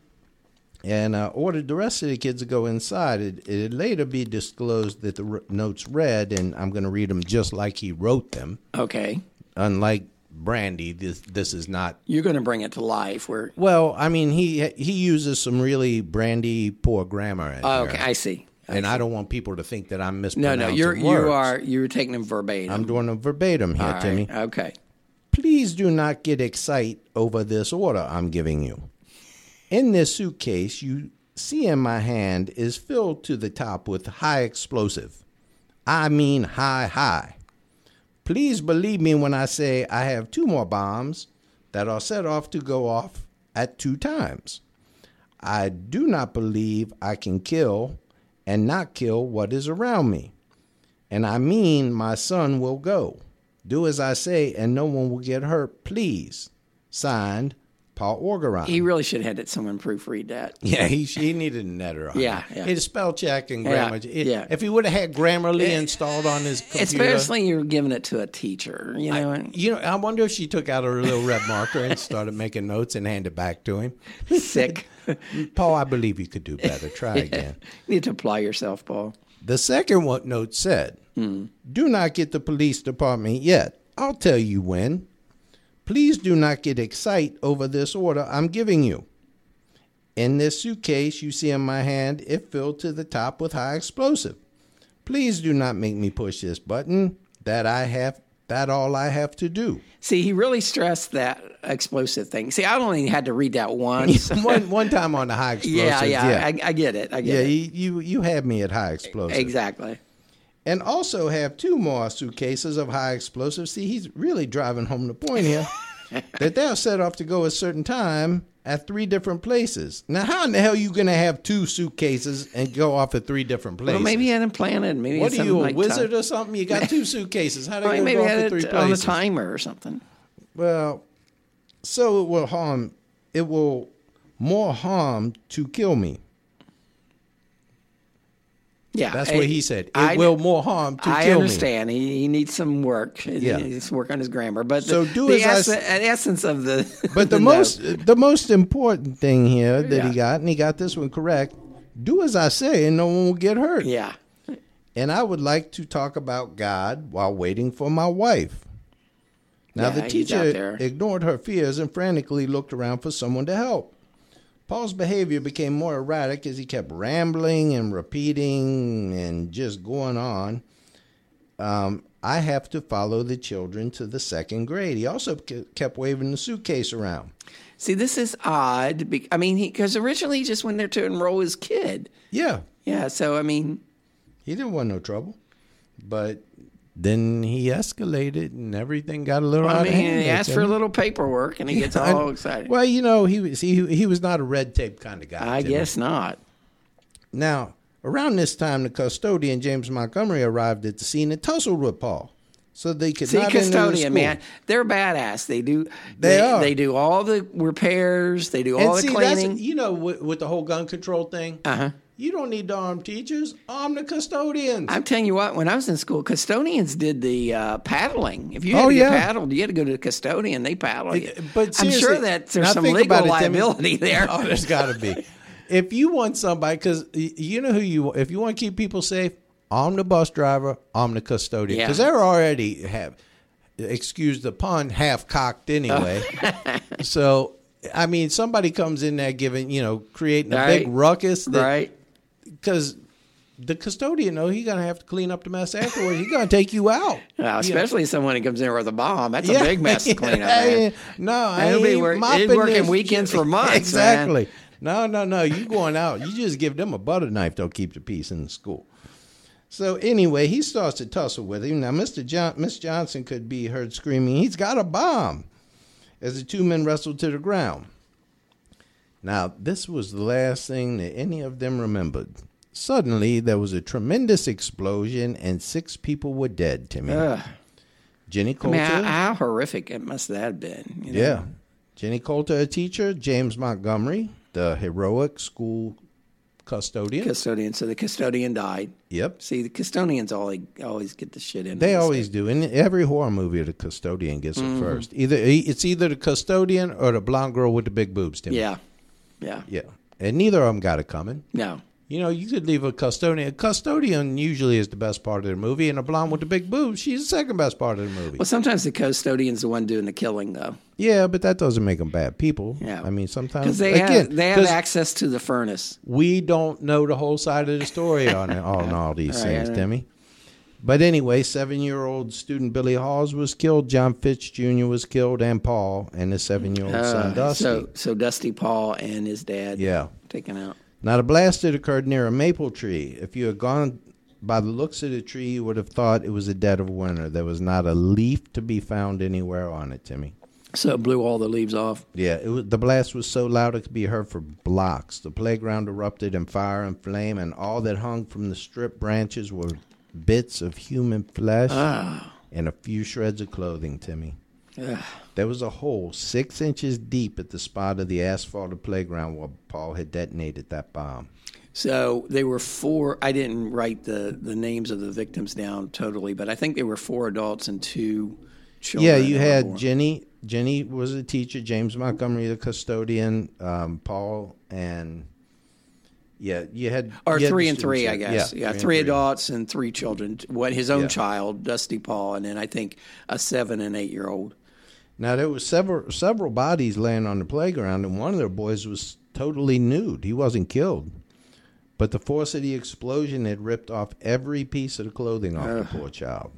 and uh, ordered the rest of the kids to go inside. It it later be disclosed that the r- notes read, and I'm going to read them just like he wrote them. Okay, Unlike Brandy, this this is not. you're going to bring it to life. Where Well, I mean, he he uses some really Brandy poor grammar. In oh, here. okay, I see. I and see. I don't want people to think that I'm no, mispronouncing no, you're words. you are you're taking them verbatim. I'm doing them verbatim here, All right, Timmy. Okay. Please do not get excited over this order I'm giving you. In this suitcase you see in my hand is filled to the top with high explosive. I mean high, high. Please believe me when I say I have two more bombs that are set off to go off at two times. I do not believe I can kill and not kill what is around me. And I mean my son will go. Do as I say, and no one will get hurt, please. Signed, Paul Orgeron. He really should have had someone proofread that. yeah, he he needed an editor on Yeah, it. yeah. He had a spell check and Yeah, grammar. It- yeah. If he would have had Grammarly installed on his computer. Especially you're giving it to a teacher. You know. I, you know, I wonder if she took out her little red marker and started making notes and handed it back to him. Sick. Paul, I believe you could do better. Try again. You need to apply yourself, Paul. The second one note said, Hmm. do not get the police department yet. I'll tell you when. Please do not get excited over this order I'm giving you. In this suitcase you see in my hand, it filled to the top with high explosive. Please do not make me push this button. That I have, that all I have to do. See, he really stressed that explosive thing. See, I only had to read that once. one one time on the high explosive. yeah, yeah, I, I get it. I get yeah, it. you, you you had me at high explosive. Exactly. And also have two more suitcases of high explosives. See, he's really driving home the point here. that they're set off to go a certain time at three different places. Now, how in the hell are you going to have two suitcases and go off at three different places? Well, maybe he had it planned. Maybe What it's are you, a something like wizard time. or something? You got two suitcases. How do Well, you maybe go he off had at three it on a places? timer or something. Well, so it will harm. It will more harm to kill me. Yeah, That's I- what he said. It I- will more harm to I kill me. understand. He, he needs some work. Yeah. He needs to work on his grammar. But So the, do the, as I ess- s- essence of the But the note- most the most important thing here that Yeah. he got, and he got this one correct, do as I say and no one will get hurt. yeah, And I would like to talk about God while waiting for my wife. Now Yeah, the he's out teacher there. ignored her fears and frantically looked around for someone to help. Paul's behavior became more erratic as he kept rambling and repeating and just going on. Um, I have to follow the children to the second grade. He also kept waving the suitcase around. See, this is odd. I mean, because originally he just went there to enroll his kid. Yeah. Yeah, so, I mean. He didn't want no trouble. But then he escalated and everything got a little well, out I mean, of hand. he asked for a little paperwork and he gets yeah, all excited. Well, you know, he was, he, he was not a red tape kind of guy. I guess him. not. Now, around this time, the custodian, James Montgomery, arrived at the scene and tussled with Paul. So they could See, not custodian, man, they're badass. They do. They, they are. They do all the repairs. They do all and the see, cleaning. That's, you know, with, with the whole gun control thing, uh-huh. you don't need to arm teachers. Arm the custodians. I'm telling you what, when I was in school, custodians did the uh, paddling. If you had oh, to yeah. get paddled, you had to go to the custodian. They paddle you. It, but I'm sure that there's some legal it, liability there. Oh, there's got to be. If you want somebody, because you know who you, if you want to keep people safe, arm the bus driver, arm the custodian, because yeah. they're already have. Excuse the pun, half cocked anyway. So, I mean, somebody comes in there giving, you know, creating a right. big ruckus. That, right. Because the custodian, though, he's going to have to clean up the mess afterwards. He's going to take you out. Well, especially you know? someone who comes in with a bomb. That's yeah. a big mess to clean up, man. No, I ain't be work, working this. weekends for months, Exactly. Man. No, no, no. You going out. You just give them a butter knife. They'll keep the peace in the school. So anyway, he starts to tussle with him. Now, Mister John, Miss Johnson could be heard screaming, "He's got a bomb!" as the two men wrestled to the ground. Now, this was the last thing that any of them remembered. Suddenly, there was a tremendous explosion, and six people were dead, Timmy. Ugh. Jenny Coulter. I mean, how, how horrific it must have been. You know? Yeah. Jenny Coulter, a teacher. James Montgomery, the heroic school custodian. Custodian. So the custodian died. Yep. See, the custodians always always get the shit in. They always do. In every horror movie, the custodian gets it mm-hmm. first. Either it's either the custodian or the blonde girl with the big boobs. Timmy. Yeah. Yeah. Yeah. And neither of them got it coming. No. You know, you could leave a custodian. A custodian usually is the best part of the movie, and a blonde with the big boobs, she's the second best part of the movie. Well, sometimes the custodian's the one doing the killing, though. Yeah, but that doesn't make them bad people. Yeah. I mean, sometimes. Because they, again, have, they have access to the furnace. We don't know the whole side of the story on, on all these all things, right, Timmy. But anyway, seven-year-old student Billy Halls was killed, John Fitch Junior was killed, and Paul, and his seven-year-old uh, son, Dusty. So, so Dusty, Paul, and his dad yeah. taken out. Now, the blast had occurred near a maple tree. If you had gone by the looks of the tree, you would have thought it was the dead of winter. There was not a leaf to be found anywhere on it, Timmy. So it blew all the leaves off? Yeah. It was, the blast was so loud it could be heard for blocks. The playground erupted in fire and flame, and all that hung from the stripped branches were bits of human flesh ah. and a few shreds of clothing, Timmy. Ugh. There was a hole six inches deep at the spot of the asphalted playground where Paul had detonated that bomb. So they were four. I didn't write the, the names of the victims down totally, but I think there were four adults and two children. Yeah, you had Jenny. Jenny was a teacher. James Montgomery, the custodian. Um, Paul and yeah, you had or you three had and three, I guess. Yeah, yeah three, three adults and three children. What his own yeah. child, Dusty Paul, and then I think a seven and eight year old. Now, there were several several bodies laying on the playground, and one of their boys was totally nude. He wasn't killed. But the force of the explosion had ripped off every piece of the clothing off Ugh. the poor child.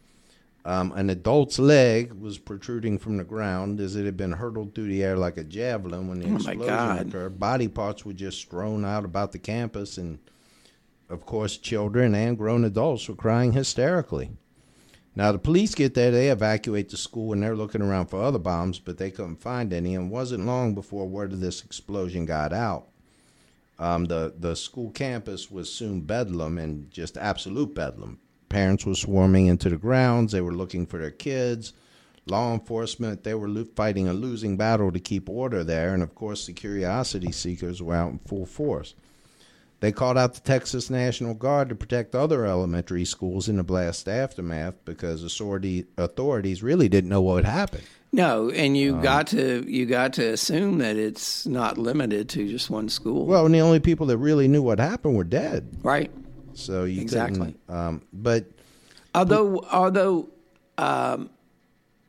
Um, an adult's leg was protruding from the ground as it had been hurtled through the air like a javelin when the oh explosion occurred. Body parts were just strewn out about the campus, and, of course, children and grown adults were crying hysterically. Now, the police get there, they evacuate the school, and they're looking around for other bombs, but they couldn't find any, and it wasn't long before word of this explosion got out. Um, the, the school campus was soon bedlam, and just absolute bedlam. Parents were swarming into the grounds. They were looking for their kids. Law enforcement, they were lo- fighting a losing battle to keep order there, and, of course, the curiosity seekers were out in full force. They called out the Texas National Guard to protect other elementary schools in the blast aftermath because authority, authorities really didn't know what would happen. No, and you um, got to you got to assume that it's not limited to just one school. Well, and the only people that really knew what happened were dead. Right. So you exactly. Um, but although although um,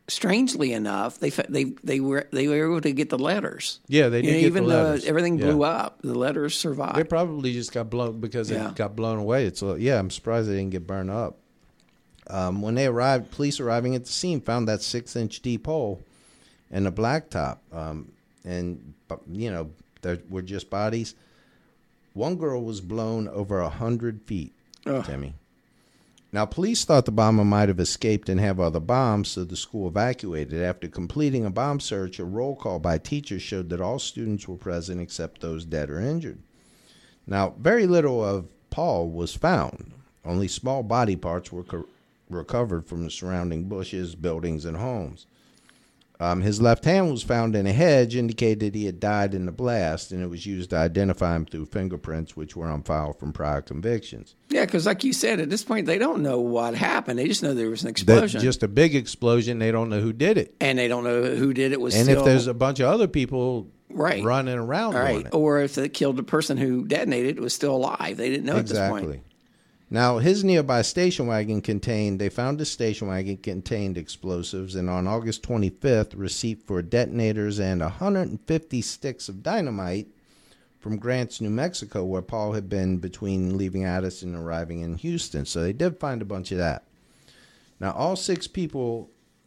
strangely enough, they they they were they were able to get the letters. Yeah, they did you know, get even the though letters. everything Yeah. blew up, the letters survived. They probably just got blown because Yeah. it got blown away. It's uh, yeah, I'm surprised they didn't get burned up. Um, when they arrived, police arriving at the scene found that six-inch deep hole in the blacktop, um, and you know there were just bodies. One girl was blown over a hundred feet. Ugh. Timmy. Now, police thought the bomber might have escaped and have other bombs, so the school evacuated. After completing a bomb search, a roll call by teachers showed that all students were present except those dead or injured. Now, very little of Paul was found. Only small body parts were co- recovered from the surrounding bushes, buildings, and homes. Um, his left hand was found in a hedge, indicated he had died in the blast, and it was used to identify him through fingerprints, which were on file from prior convictions. Yeah, because like you said, at this point, they don't know what happened. They just know there was an That, explosion. just a big explosion. They don't know who did it. and they don't know who did it. Was And still, if there's a bunch of other people Right. running around all doing right, it. or if they killed the person who detonated, it was still alive. They didn't know at this Exactly. point. Now, his nearby station wagon contained, they found his station wagon contained explosives, and on August twenty-fifth, receipt for detonators and one hundred fifty sticks of dynamite from Grants, New Mexico, where Paul had been between leaving Addison and arriving in Houston. So they did find a bunch of that. Now, all six people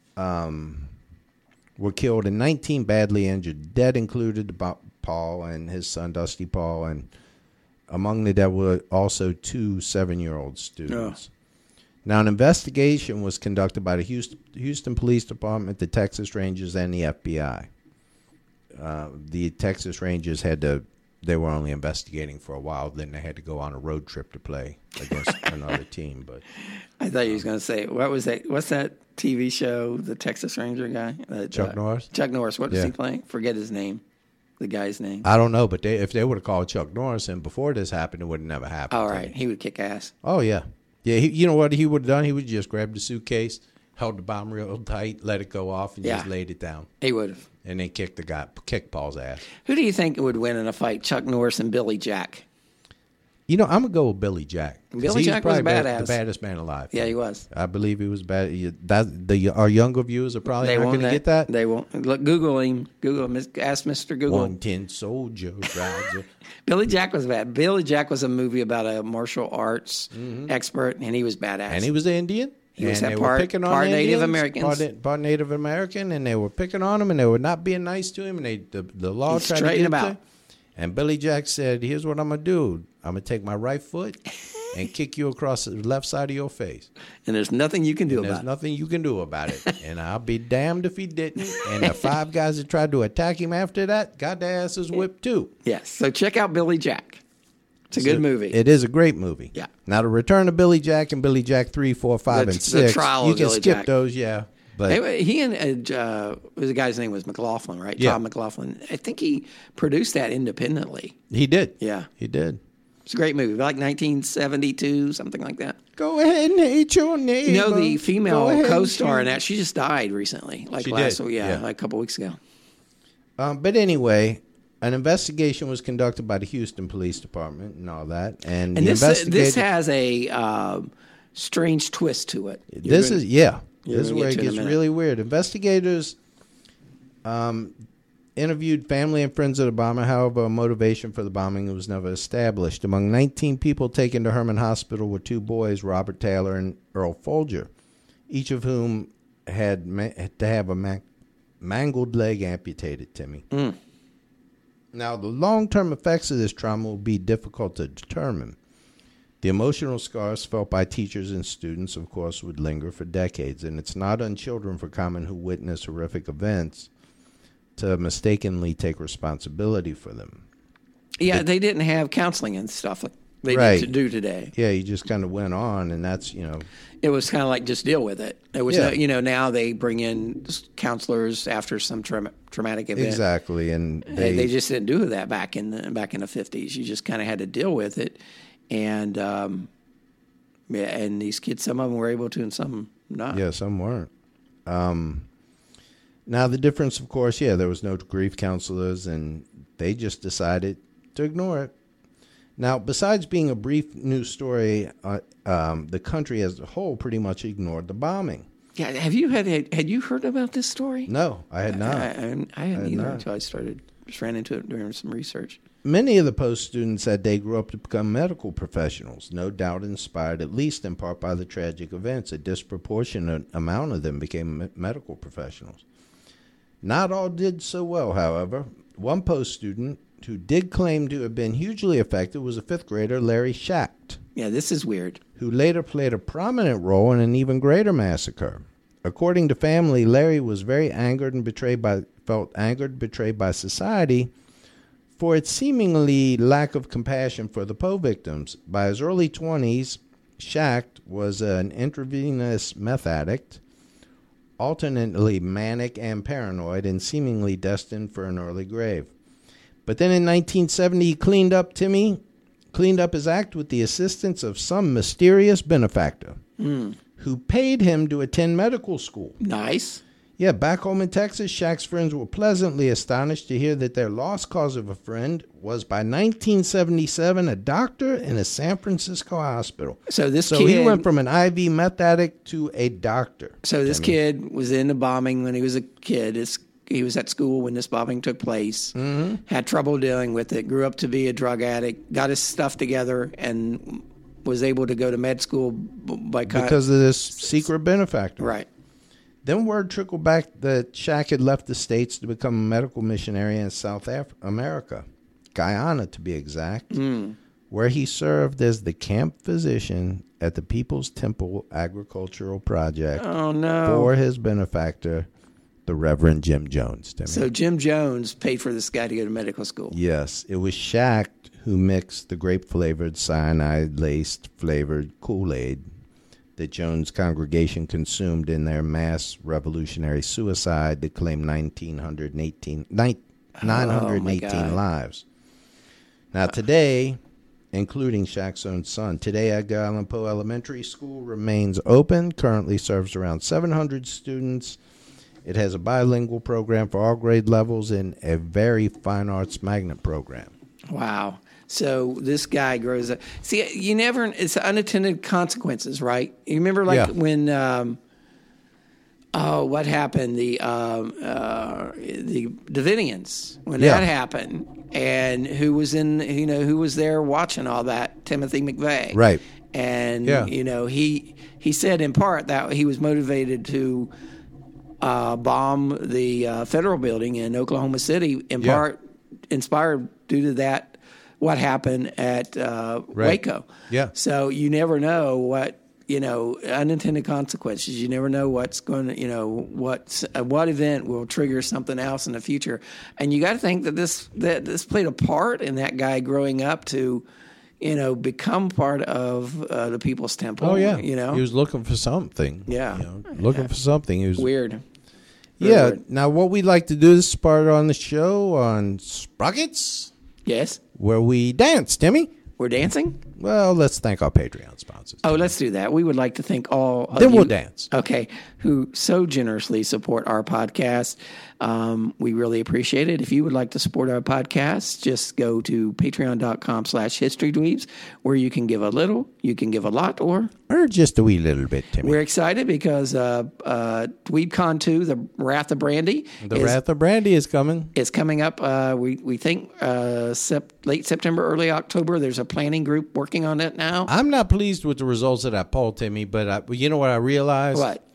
um, were killed and nineteen badly injured. Dead included Paul and his son, Dusty Paul, and among the dead were also two seven-year-old students. Oh. Now, an investigation was conducted by the Houston, Houston Police Department, the Texas Rangers, and the F B I. Uh, the Texas Rangers had to, they were only investigating for a while, then they had to go on a road trip to play against another team. But I thought you was going to say, what was that? What's that T V show, the Texas Ranger guy? That, Chuck uh, Norris? Chuck Norris. What was Yeah. he playing? Forget his name. The guy's name. I don't know, but they, if they would have called Chuck Norris and before this happened, it would have never happened. All to right. me. He would kick ass. Oh, yeah. Yeah, he, you know what he would have done? He would have just grabbed the suitcase, held the bomb real tight, let it go off, and Yeah. just laid it down. He would have. And then kicked the guy, kicked Paul's ass. Who do you think would win in a fight, Chuck Norris and Billy Jack? You know, I'm going to go with Billy Jack. 'Cause Billy he Jack was probably badass. The baddest man alive. Yeah, he was. I believe he was bad. you- That, the, our younger viewers are probably They not won't going to get that. They won't. Look, Google him. Google him. Ask Mister Google. One tin soldier rides a- Billy Jack was bad. Billy Jack was a movie about a martial arts expert, and he was badass. And he was Indian. He was and that they part- were picking on part Native Indians, Americans. Part, part Native American, and they were picking on him, and they were not being nice to him, and they the, the law He's tried to straighten get him to out. him. And Billy Jack said, here's what I'm going to do. I'm going to take my right foot and kick you across the left side of your face. and there's nothing you can do And there's about it. nothing you can do about it. And I'll be damned if he didn't. And the five guys that tried to attack him after that got their asses whipped too. Yes. So check out Billy Jack. It's a good So movie. It is a great movie. Yeah. Now, the return of Billy Jack and Billy Jack three, four, five, The- and the six, trial you of can Billy skip Jack. those, yeah. But Hey, he and uh, the guy's name was McLaughlin, right? Yeah. Tom McLaughlin. I think he produced that independently. he did. Yeah. He did. It's a great movie, like nineteen seventy-two, something like that. Go ahead and hate your neighbor. You know, the Go female ahead and co-star in shoot. that, she just died recently, like She last did, week, yeah, yeah. like a couple weeks ago. Um, but anyway, an investigation was conducted by the Houston Police Department and all that. And, And the this investigator, this has a um, strange twist to it. You're This gonna- is, yeah. you're This is gonna where get it to in a gets minute. really weird. Investigators um, interviewed family and friends of the bomber. However, a motivation for the bombing was never established. Among nineteen people taken to Herman Hospital were two boys, Robert Taylor and Earl Folger, each of whom had, ma- had to have a ma- mangled leg amputated, Timmy. Mm. Now, the long-term effects of this trauma will be difficult to determine. The emotional scars felt by teachers and students, of course, would linger for decades, and it's not on children for common who witness horrific events to mistakenly take responsibility for them. Yeah, they didn't have counseling and stuff like they Right. need to do today. Yeah, you just kind of went on, and that's, you know, It was kind of like just deal with it. It was, Yeah. no, you know, now they bring in counselors after some trauma, traumatic event. exactly, and They, they, they just didn't do that back in the back in the fifties. You just kind of had to deal with it, and um, yeah, and these kids, some of them were able to, and some not. yeah, some weren't. Um, now, the difference, of course, yeah, there was no grief counselors, and they just decided to ignore it. Now, besides being a brief news story, uh, um, the country as a whole pretty much ignored the bombing. Yeah, have you had had you heard about this story? No, I had not. I, I, I hadn't I had either not. until I started just ran into it during some research. Many of the Post students said they grew up to become medical professionals, no doubt inspired at least in part by the tragic events. A disproportionate amount of them became me- medical professionals. Not all did so well, however. One Post student who did claim to have been hugely affected was a fifth grader, Larry Schacht, Yeah, this is weird. who later played a prominent role in an even greater massacre. According to family, Larry was very angered and betrayed by felt angered, betrayed by society for its seemingly lack of compassion for the Poe victims. By his early twenties, Schacht was an intravenous meth addict, alternately manic and paranoid, and seemingly destined for an early grave. But then in nineteen seventy, he cleaned up Timmy, cleaned up his act with the assistance of some mysterious benefactor Mm. who paid him to attend medical school. Nice. Yeah, back home in Texas, Shaq's friends were pleasantly astonished to hear that their lost cause of a friend was, by nineteen seventy-seven, a doctor in a San Francisco hospital. So this So kid, he went from an I V meth addict to a doctor. so this Timmy. kid was in the bombing when he was a kid. It's, he was at school when this bombing took place. Mm-hmm. Had trouble dealing with it. Grew up to be a drug addict. Got his stuff together and was able to go to med school by Because of this secret benefactor. right. Then word trickled back that Shaq had left the States to become a medical missionary in South Af- America, Guyana to be exact, Mm. where he served as the camp physician at the People's Temple Agricultural Project Oh no. for his benefactor, the Reverend Jim Jones. Timmy. So Jim Jones paid for this guy to go to medical school. Yes, it was Shaq who mixed the grape-flavored, cyanide-laced flavored Kool-Aid that Jones' congregation consumed in their mass revolutionary suicide that claimed nineteen eighteen, nine hundred eighteen God. lives. Now today, including Shaq's own son, today Edgar Allan Poe Elementary School remains open, currently serves around seven hundred students. It has a bilingual program for all grade levels and a very fine arts magnet program. Wow. So this guy grows up. See, you never, it's unintended consequences, right? You remember like Yeah. when, um, oh, what happened? The, um, uh, the Davidians, when Yeah. that happened, and who was in, you know, who was there watching all that? Timothy McVeigh. Right. And, Yeah. you know, he, he said in part that he was motivated to uh, bomb the uh, federal building in Oklahoma City, in Yeah. part inspired due to that, what happened at uh, Right. Waco. Yeah. So you never know what, you know, unintended consequences. You never know what's going to, you know, what uh, what event will trigger something else in the future. And you got to think that this that this played a part in that guy growing up to, you know, become part of uh, the People's Temple. Oh, yeah. You know, He was looking for something. Yeah. You know, looking for something. He was weird. Yeah. weird. Now, what we like to do is part on the show on Sprockets, Yes, where we dance, Timmy. we're dancing. Well, let's thank our Patreon sponsors. Oh, let's do that. We would like to thank all of Then you, we'll dance. Okay, who so generously support our podcast. Um, we really appreciate it. If you would like to support our podcast, just go to patreon.com slash historydweebs, where you can give a little, you can give a lot, or Or just a wee little bit, Timmy. we're excited because uh, uh, DweebCon two, the Wrath of Brandy, the is, Wrath of Brandy is coming. is coming up. Uh, we, we think uh, sep- late September, early October. There's a planning group working on it now. I'm not pleased with the results of that poll, Timmy, but I, you know what I realized? What?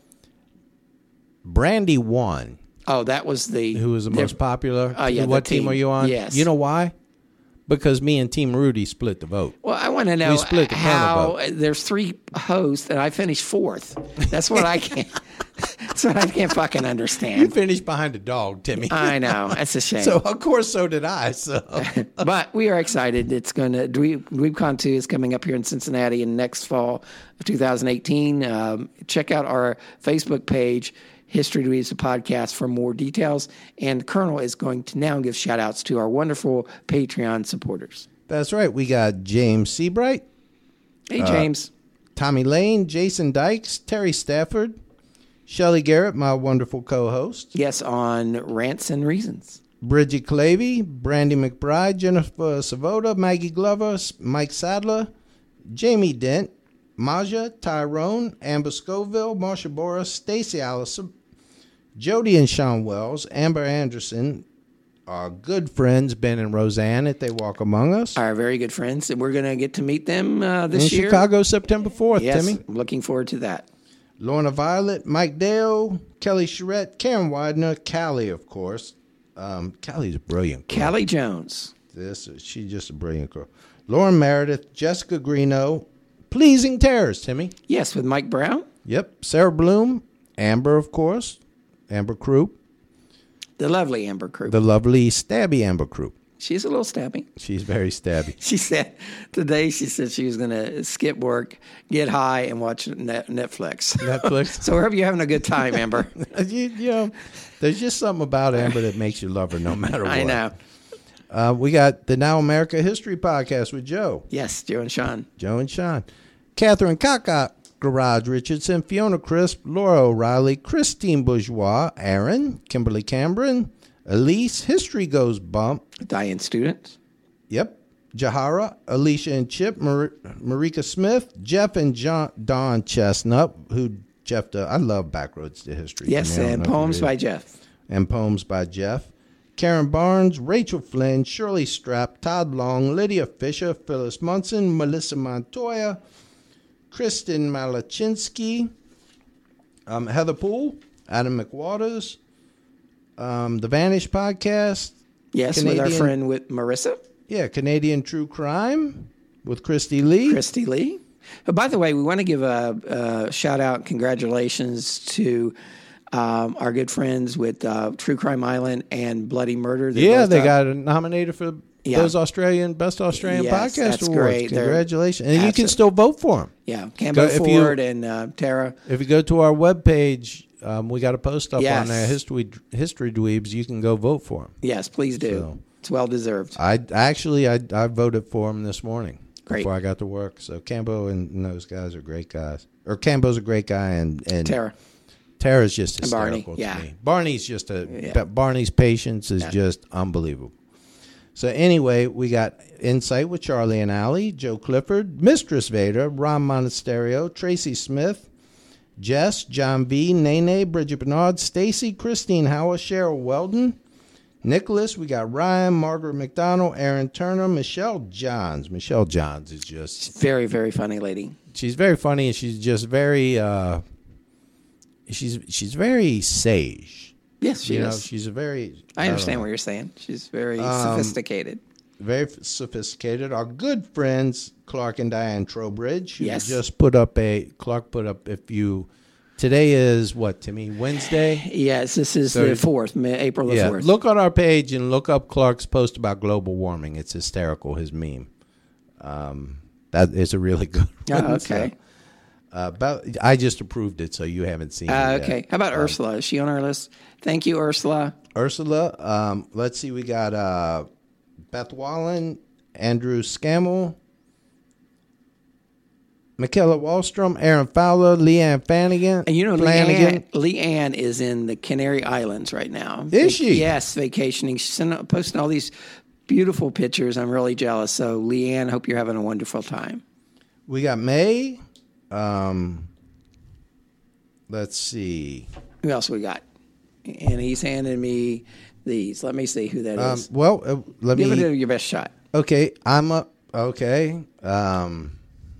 Brandy won. Oh, that was the... Who was the most popular? Uh, yeah, what the team team. are you on? Yes. You know why? Because me and Team Rudy split the vote. Well, I want to know We split the how counter there's three hosts and I finished fourth. That's what I can't. That's what I can't fucking You understand. finished behind a dog, Timmy. I know, that's a shame. So of course, so did I. So But we are excited. It's going to Dweeb, DweebCon two is coming up here in Cincinnati in next fall of two thousand eighteen. Um, check out our Facebook page, History Dweebs, the podcast, for more details. And Colonel is going to now give shout outs to our wonderful Patreon supporters. that's right. We got James Seabright, Hey, James. Tommy Lane, Jason Dykes, Terry Stafford, Shelley Garrett, my wonderful co-host, Yes, on Rants and Reasons. Bridget Clavey, Brandy McBride, Jennifer Savoda, Maggie Glover, Mike Sadler, Jamie Dent, Maja, Tyrone, Amber Scoville, Marsha Boris, Stacey Allison, Jody and Sean Wells, Amber Anderson, our good friends Ben and Roseanne at They Walk Among Us. Our very good friends, and we're going to get to meet them uh, this in year. Chicago, September fourth, yes, Timmy. I'm looking forward to that. Lorna Violet, Mike Dale, Kelly Charette, Karen Widener, Callie, of course. Um, Callie's a brilliant girl. Callie Jones. This, she's just a brilliant girl. Lauren Meredith, Jessica Greeno, Pleasing Terrors, Timmy. Yes, with Mike Brown. Yep. Sarah Bloom, Amber, of course. Amber Croup. The lovely Amber Croup. The lovely stabby Amber Croup. She's a little stabby. She's very stabby. She said today, she said she was going to skip work, get high, and watch net, Netflix. Netflix. So I hope you're having a good time, Amber. you, you know, there's just something about Amber that makes you love her no matter what. I know. Uh, we got the Now America History Podcast with Joe. Yes, Joe and Sean. Joe and Sean. Catherine Kaka, Garage Richardson, Fiona Crisp, Laura O'Reilly, Christine Bourgeois, Aaron, Kimberly Cameron, Elise, History Goes Bump. Diane Students. Yep. Jahara, Alicia and Chip, Mar- Marika Smith, Jeff and John, Don Chestnut, who Jeff does. I love Backroads to History. Yes, I mean, and Poems by Jeff. And Poems by Jeff. Karen Barnes, Rachel Flynn, Shirley Strapp, Todd Long, Lydia Fisher, Phyllis Munson, Melissa Montoya, Kristen Malachinsky, um, Heather Poole, Adam McWaters, um, The Vanish Podcast. Yes, Canadian, with our friend with Marissa. Yeah, Canadian True Crime with Christy Lee. Christy Lee. But by the way, we want to give a, a shout out, congratulations to um, our good friends with uh, True Crime Island and Bloody Murder. They're Yeah, they up. got nominated for Yeah. those Australian Best Australian Yes, Podcast that's Awards. great. They're Congratulations. And you can absolute- still vote for them. Yeah, Cambo Go- if you- Ford and uh, Tara. If you go to our webpage, um, we got a post up Yes. on there, History History Dweebs. You can go vote for them. Yes, please do. So- It's well deserved. I actually I, I voted for him this morning Great. before I got to work. So Cambo and, and those guys are great guys. Or Cambo's a great guy, and and Tara. Tara's just And Barney, hysterical to yeah. me. Barney's just a Yeah. Barney's patience is Yeah. just unbelievable. So anyway, we got Insight with Charlie and Allie, Joe Clifford, Mistress Vader, Ron Monasterio, Tracy Smith, Jess, John V, Nene, Bridget Bernard, Stacy, Christine Howard, Cheryl Weldon, Nicholas. We got Ryan, Margaret McDonald, Aaron Turner, Michelle Johns. Michelle Johns is just Very, very funny lady. she's very funny, and she's just very uh, she's she's very sage. Yes, she you know, is. she's a very. I understand don't what know, you're saying. She's very Um, sophisticated. very f- sophisticated. Our good friends Clark and Diane Trowbridge, who Yes. just put up a Clark put up. If you today is what, Timmy, Wednesday. Yes, this is So- the fourth, Ma- April the Yeah, fourth. look on our page and look up Clark's post about global warming. It's hysterical. His meme. Um, that is a really good one. Oh, So, okay. uh, about I just approved it, so you haven't seen Uh, it yet. okay. How about Ursula? Is she on our list? Thank you, Ursula. Ursula. Um, let's see. We got uh, Beth Wallen, Andrew Scammell, Michaela Wallstrom, Aaron Fowler, Leanne Flanagan. And you know, Flanagan. Leanne, Leanne is in the Canary Islands right now. Is she? Yes, vacationing. She's sending, posting all these beautiful pictures. I'm really jealous. So, Leanne, hope you're having a wonderful time. We got May. Um, let's see. Who else we got? And he's handing me these. Let me see who that Um, is. well, uh, let Give me. it your best shot. Okay, I'm a okay. Um,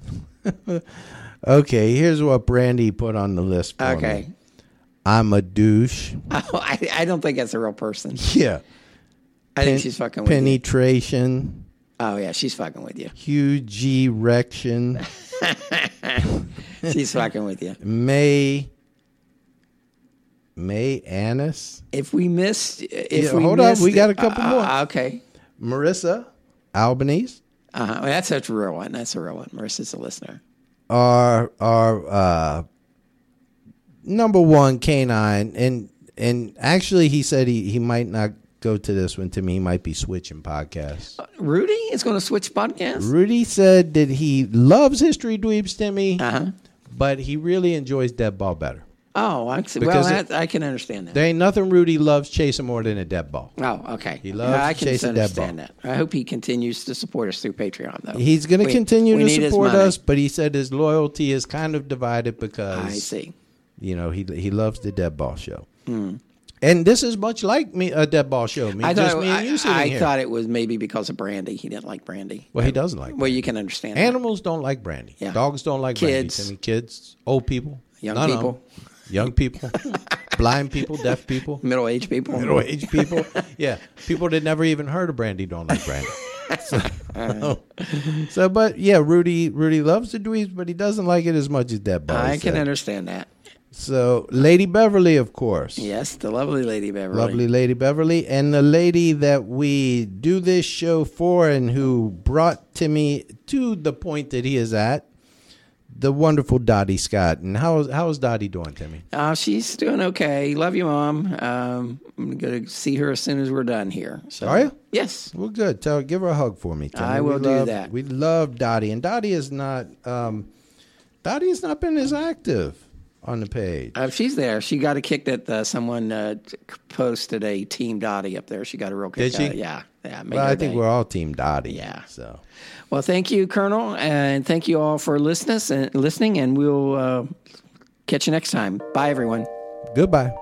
okay, here's what Brandy put on the list for Okay. me. I'm a douche. Oh, I, I don't think that's a real person. Yeah. I think Pen- she's fucking with you. penetration. Oh, yeah, she's fucking with you. Huge erection. She's fucking with you. May. May Annis. If we missed, if Yeah, we hold on, missed, we got a couple uh, more. uh, okay. Marissa Albanese. Uh-huh. Well, that's a real one. That's a real one. Marissa's a listener. Our our uh, number one canine, and and actually he said he, he might not go to this one. To me, he might be switching podcasts. Rudy is going to switch podcasts? Rudy said that he loves History Dweebs, Timmy, Uh-huh. but he really enjoys Dead Ball better. Oh, I see. Because Well, it- that, I can understand that. There ain't nothing Rudy loves chasing more than a dead ball. Oh, okay. He loves I can chasing dead understand ball. that. I hope he continues to support us through Patreon, though. He's going to We- continue we to need his support money. us, but he said his loyalty is kind of divided because I see. you know he he loves the dead ball show. Mm. And this is much like me a dead ball show. Me, I just thought, me and you I, sitting I here. thought it was maybe because of Brandy. He didn't like Brandy. Well, he doesn't like. Well, brandy. you can understand that. Animals don't like brandy. Yeah. Dogs don't like Kids. brandy. I mean, kids, old people, Young none of people. them. Young people, blind people, deaf people, Middle-aged people. middle-aged people. Yeah, people that never even heard of brandy don't like brandy. So, so, but yeah, Rudy, Rudy loves the dweebs, but he doesn't like it as much as Dead Ball. I can said. understand that. So, Lady Beverly, of course. Yes, the lovely Lady Beverly. Lovely Lady Beverly. And the lady that we do this show for and who brought Timmy to the point that he is at, the wonderful Dottie Scott. And how is, how is Dottie doing, Timmy? Uh, she's doing okay. Love you, Mom. Um, I'm going to see her as soon as we're done here. So, Are you? Yes. Well, good. Tell, give her a hug for me, Timmy. I will we do love, that. We love Dottie. And Dottie is not, um, Dottie has not been as active on the page. Uh, she's there. She got a kick that uh, someone uh, t- posted a Team Dottie up there. She got a real kick. Did she? out of it. Yeah. Yeah. made Well, her I think day. we're all Team Dottie. Yeah. So. Well, thank you, Colonel, and thank you all for listening, and listening, and we'll uh, catch you next time. Bye, everyone. Goodbye.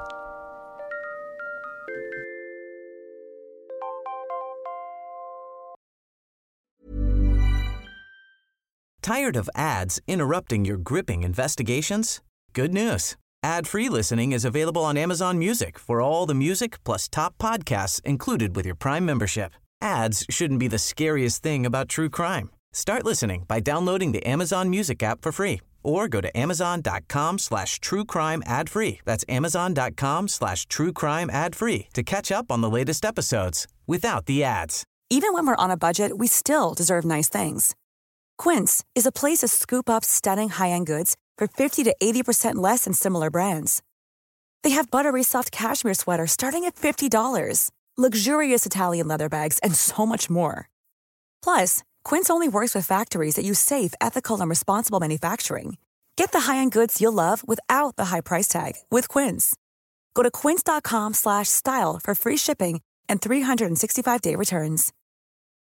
Tired of ads interrupting your gripping investigations? Good news. Ad-free listening is available on Amazon Music for all the music plus top podcasts included with your Prime membership. Ads shouldn't be the scariest thing about true crime. Start listening by downloading the Amazon Music app for free or go to amazon.com slash true crime ad free. That's amazon.com slash true crime ad free to catch up on the latest episodes without the ads. Even when we're on a budget, we still deserve nice things. Quince is a place to scoop up stunning high-end goods for fifty to eighty percent less than similar brands. They have buttery soft cashmere sweaters starting at fifty dollars, luxurious Italian leather bags, and so much more. Plus, Quince only works with factories that use safe, ethical, and responsible manufacturing. Get the high-end goods you'll love without the high price tag with Quince. Go to quince.com slash style for free shipping and three sixty-five day returns.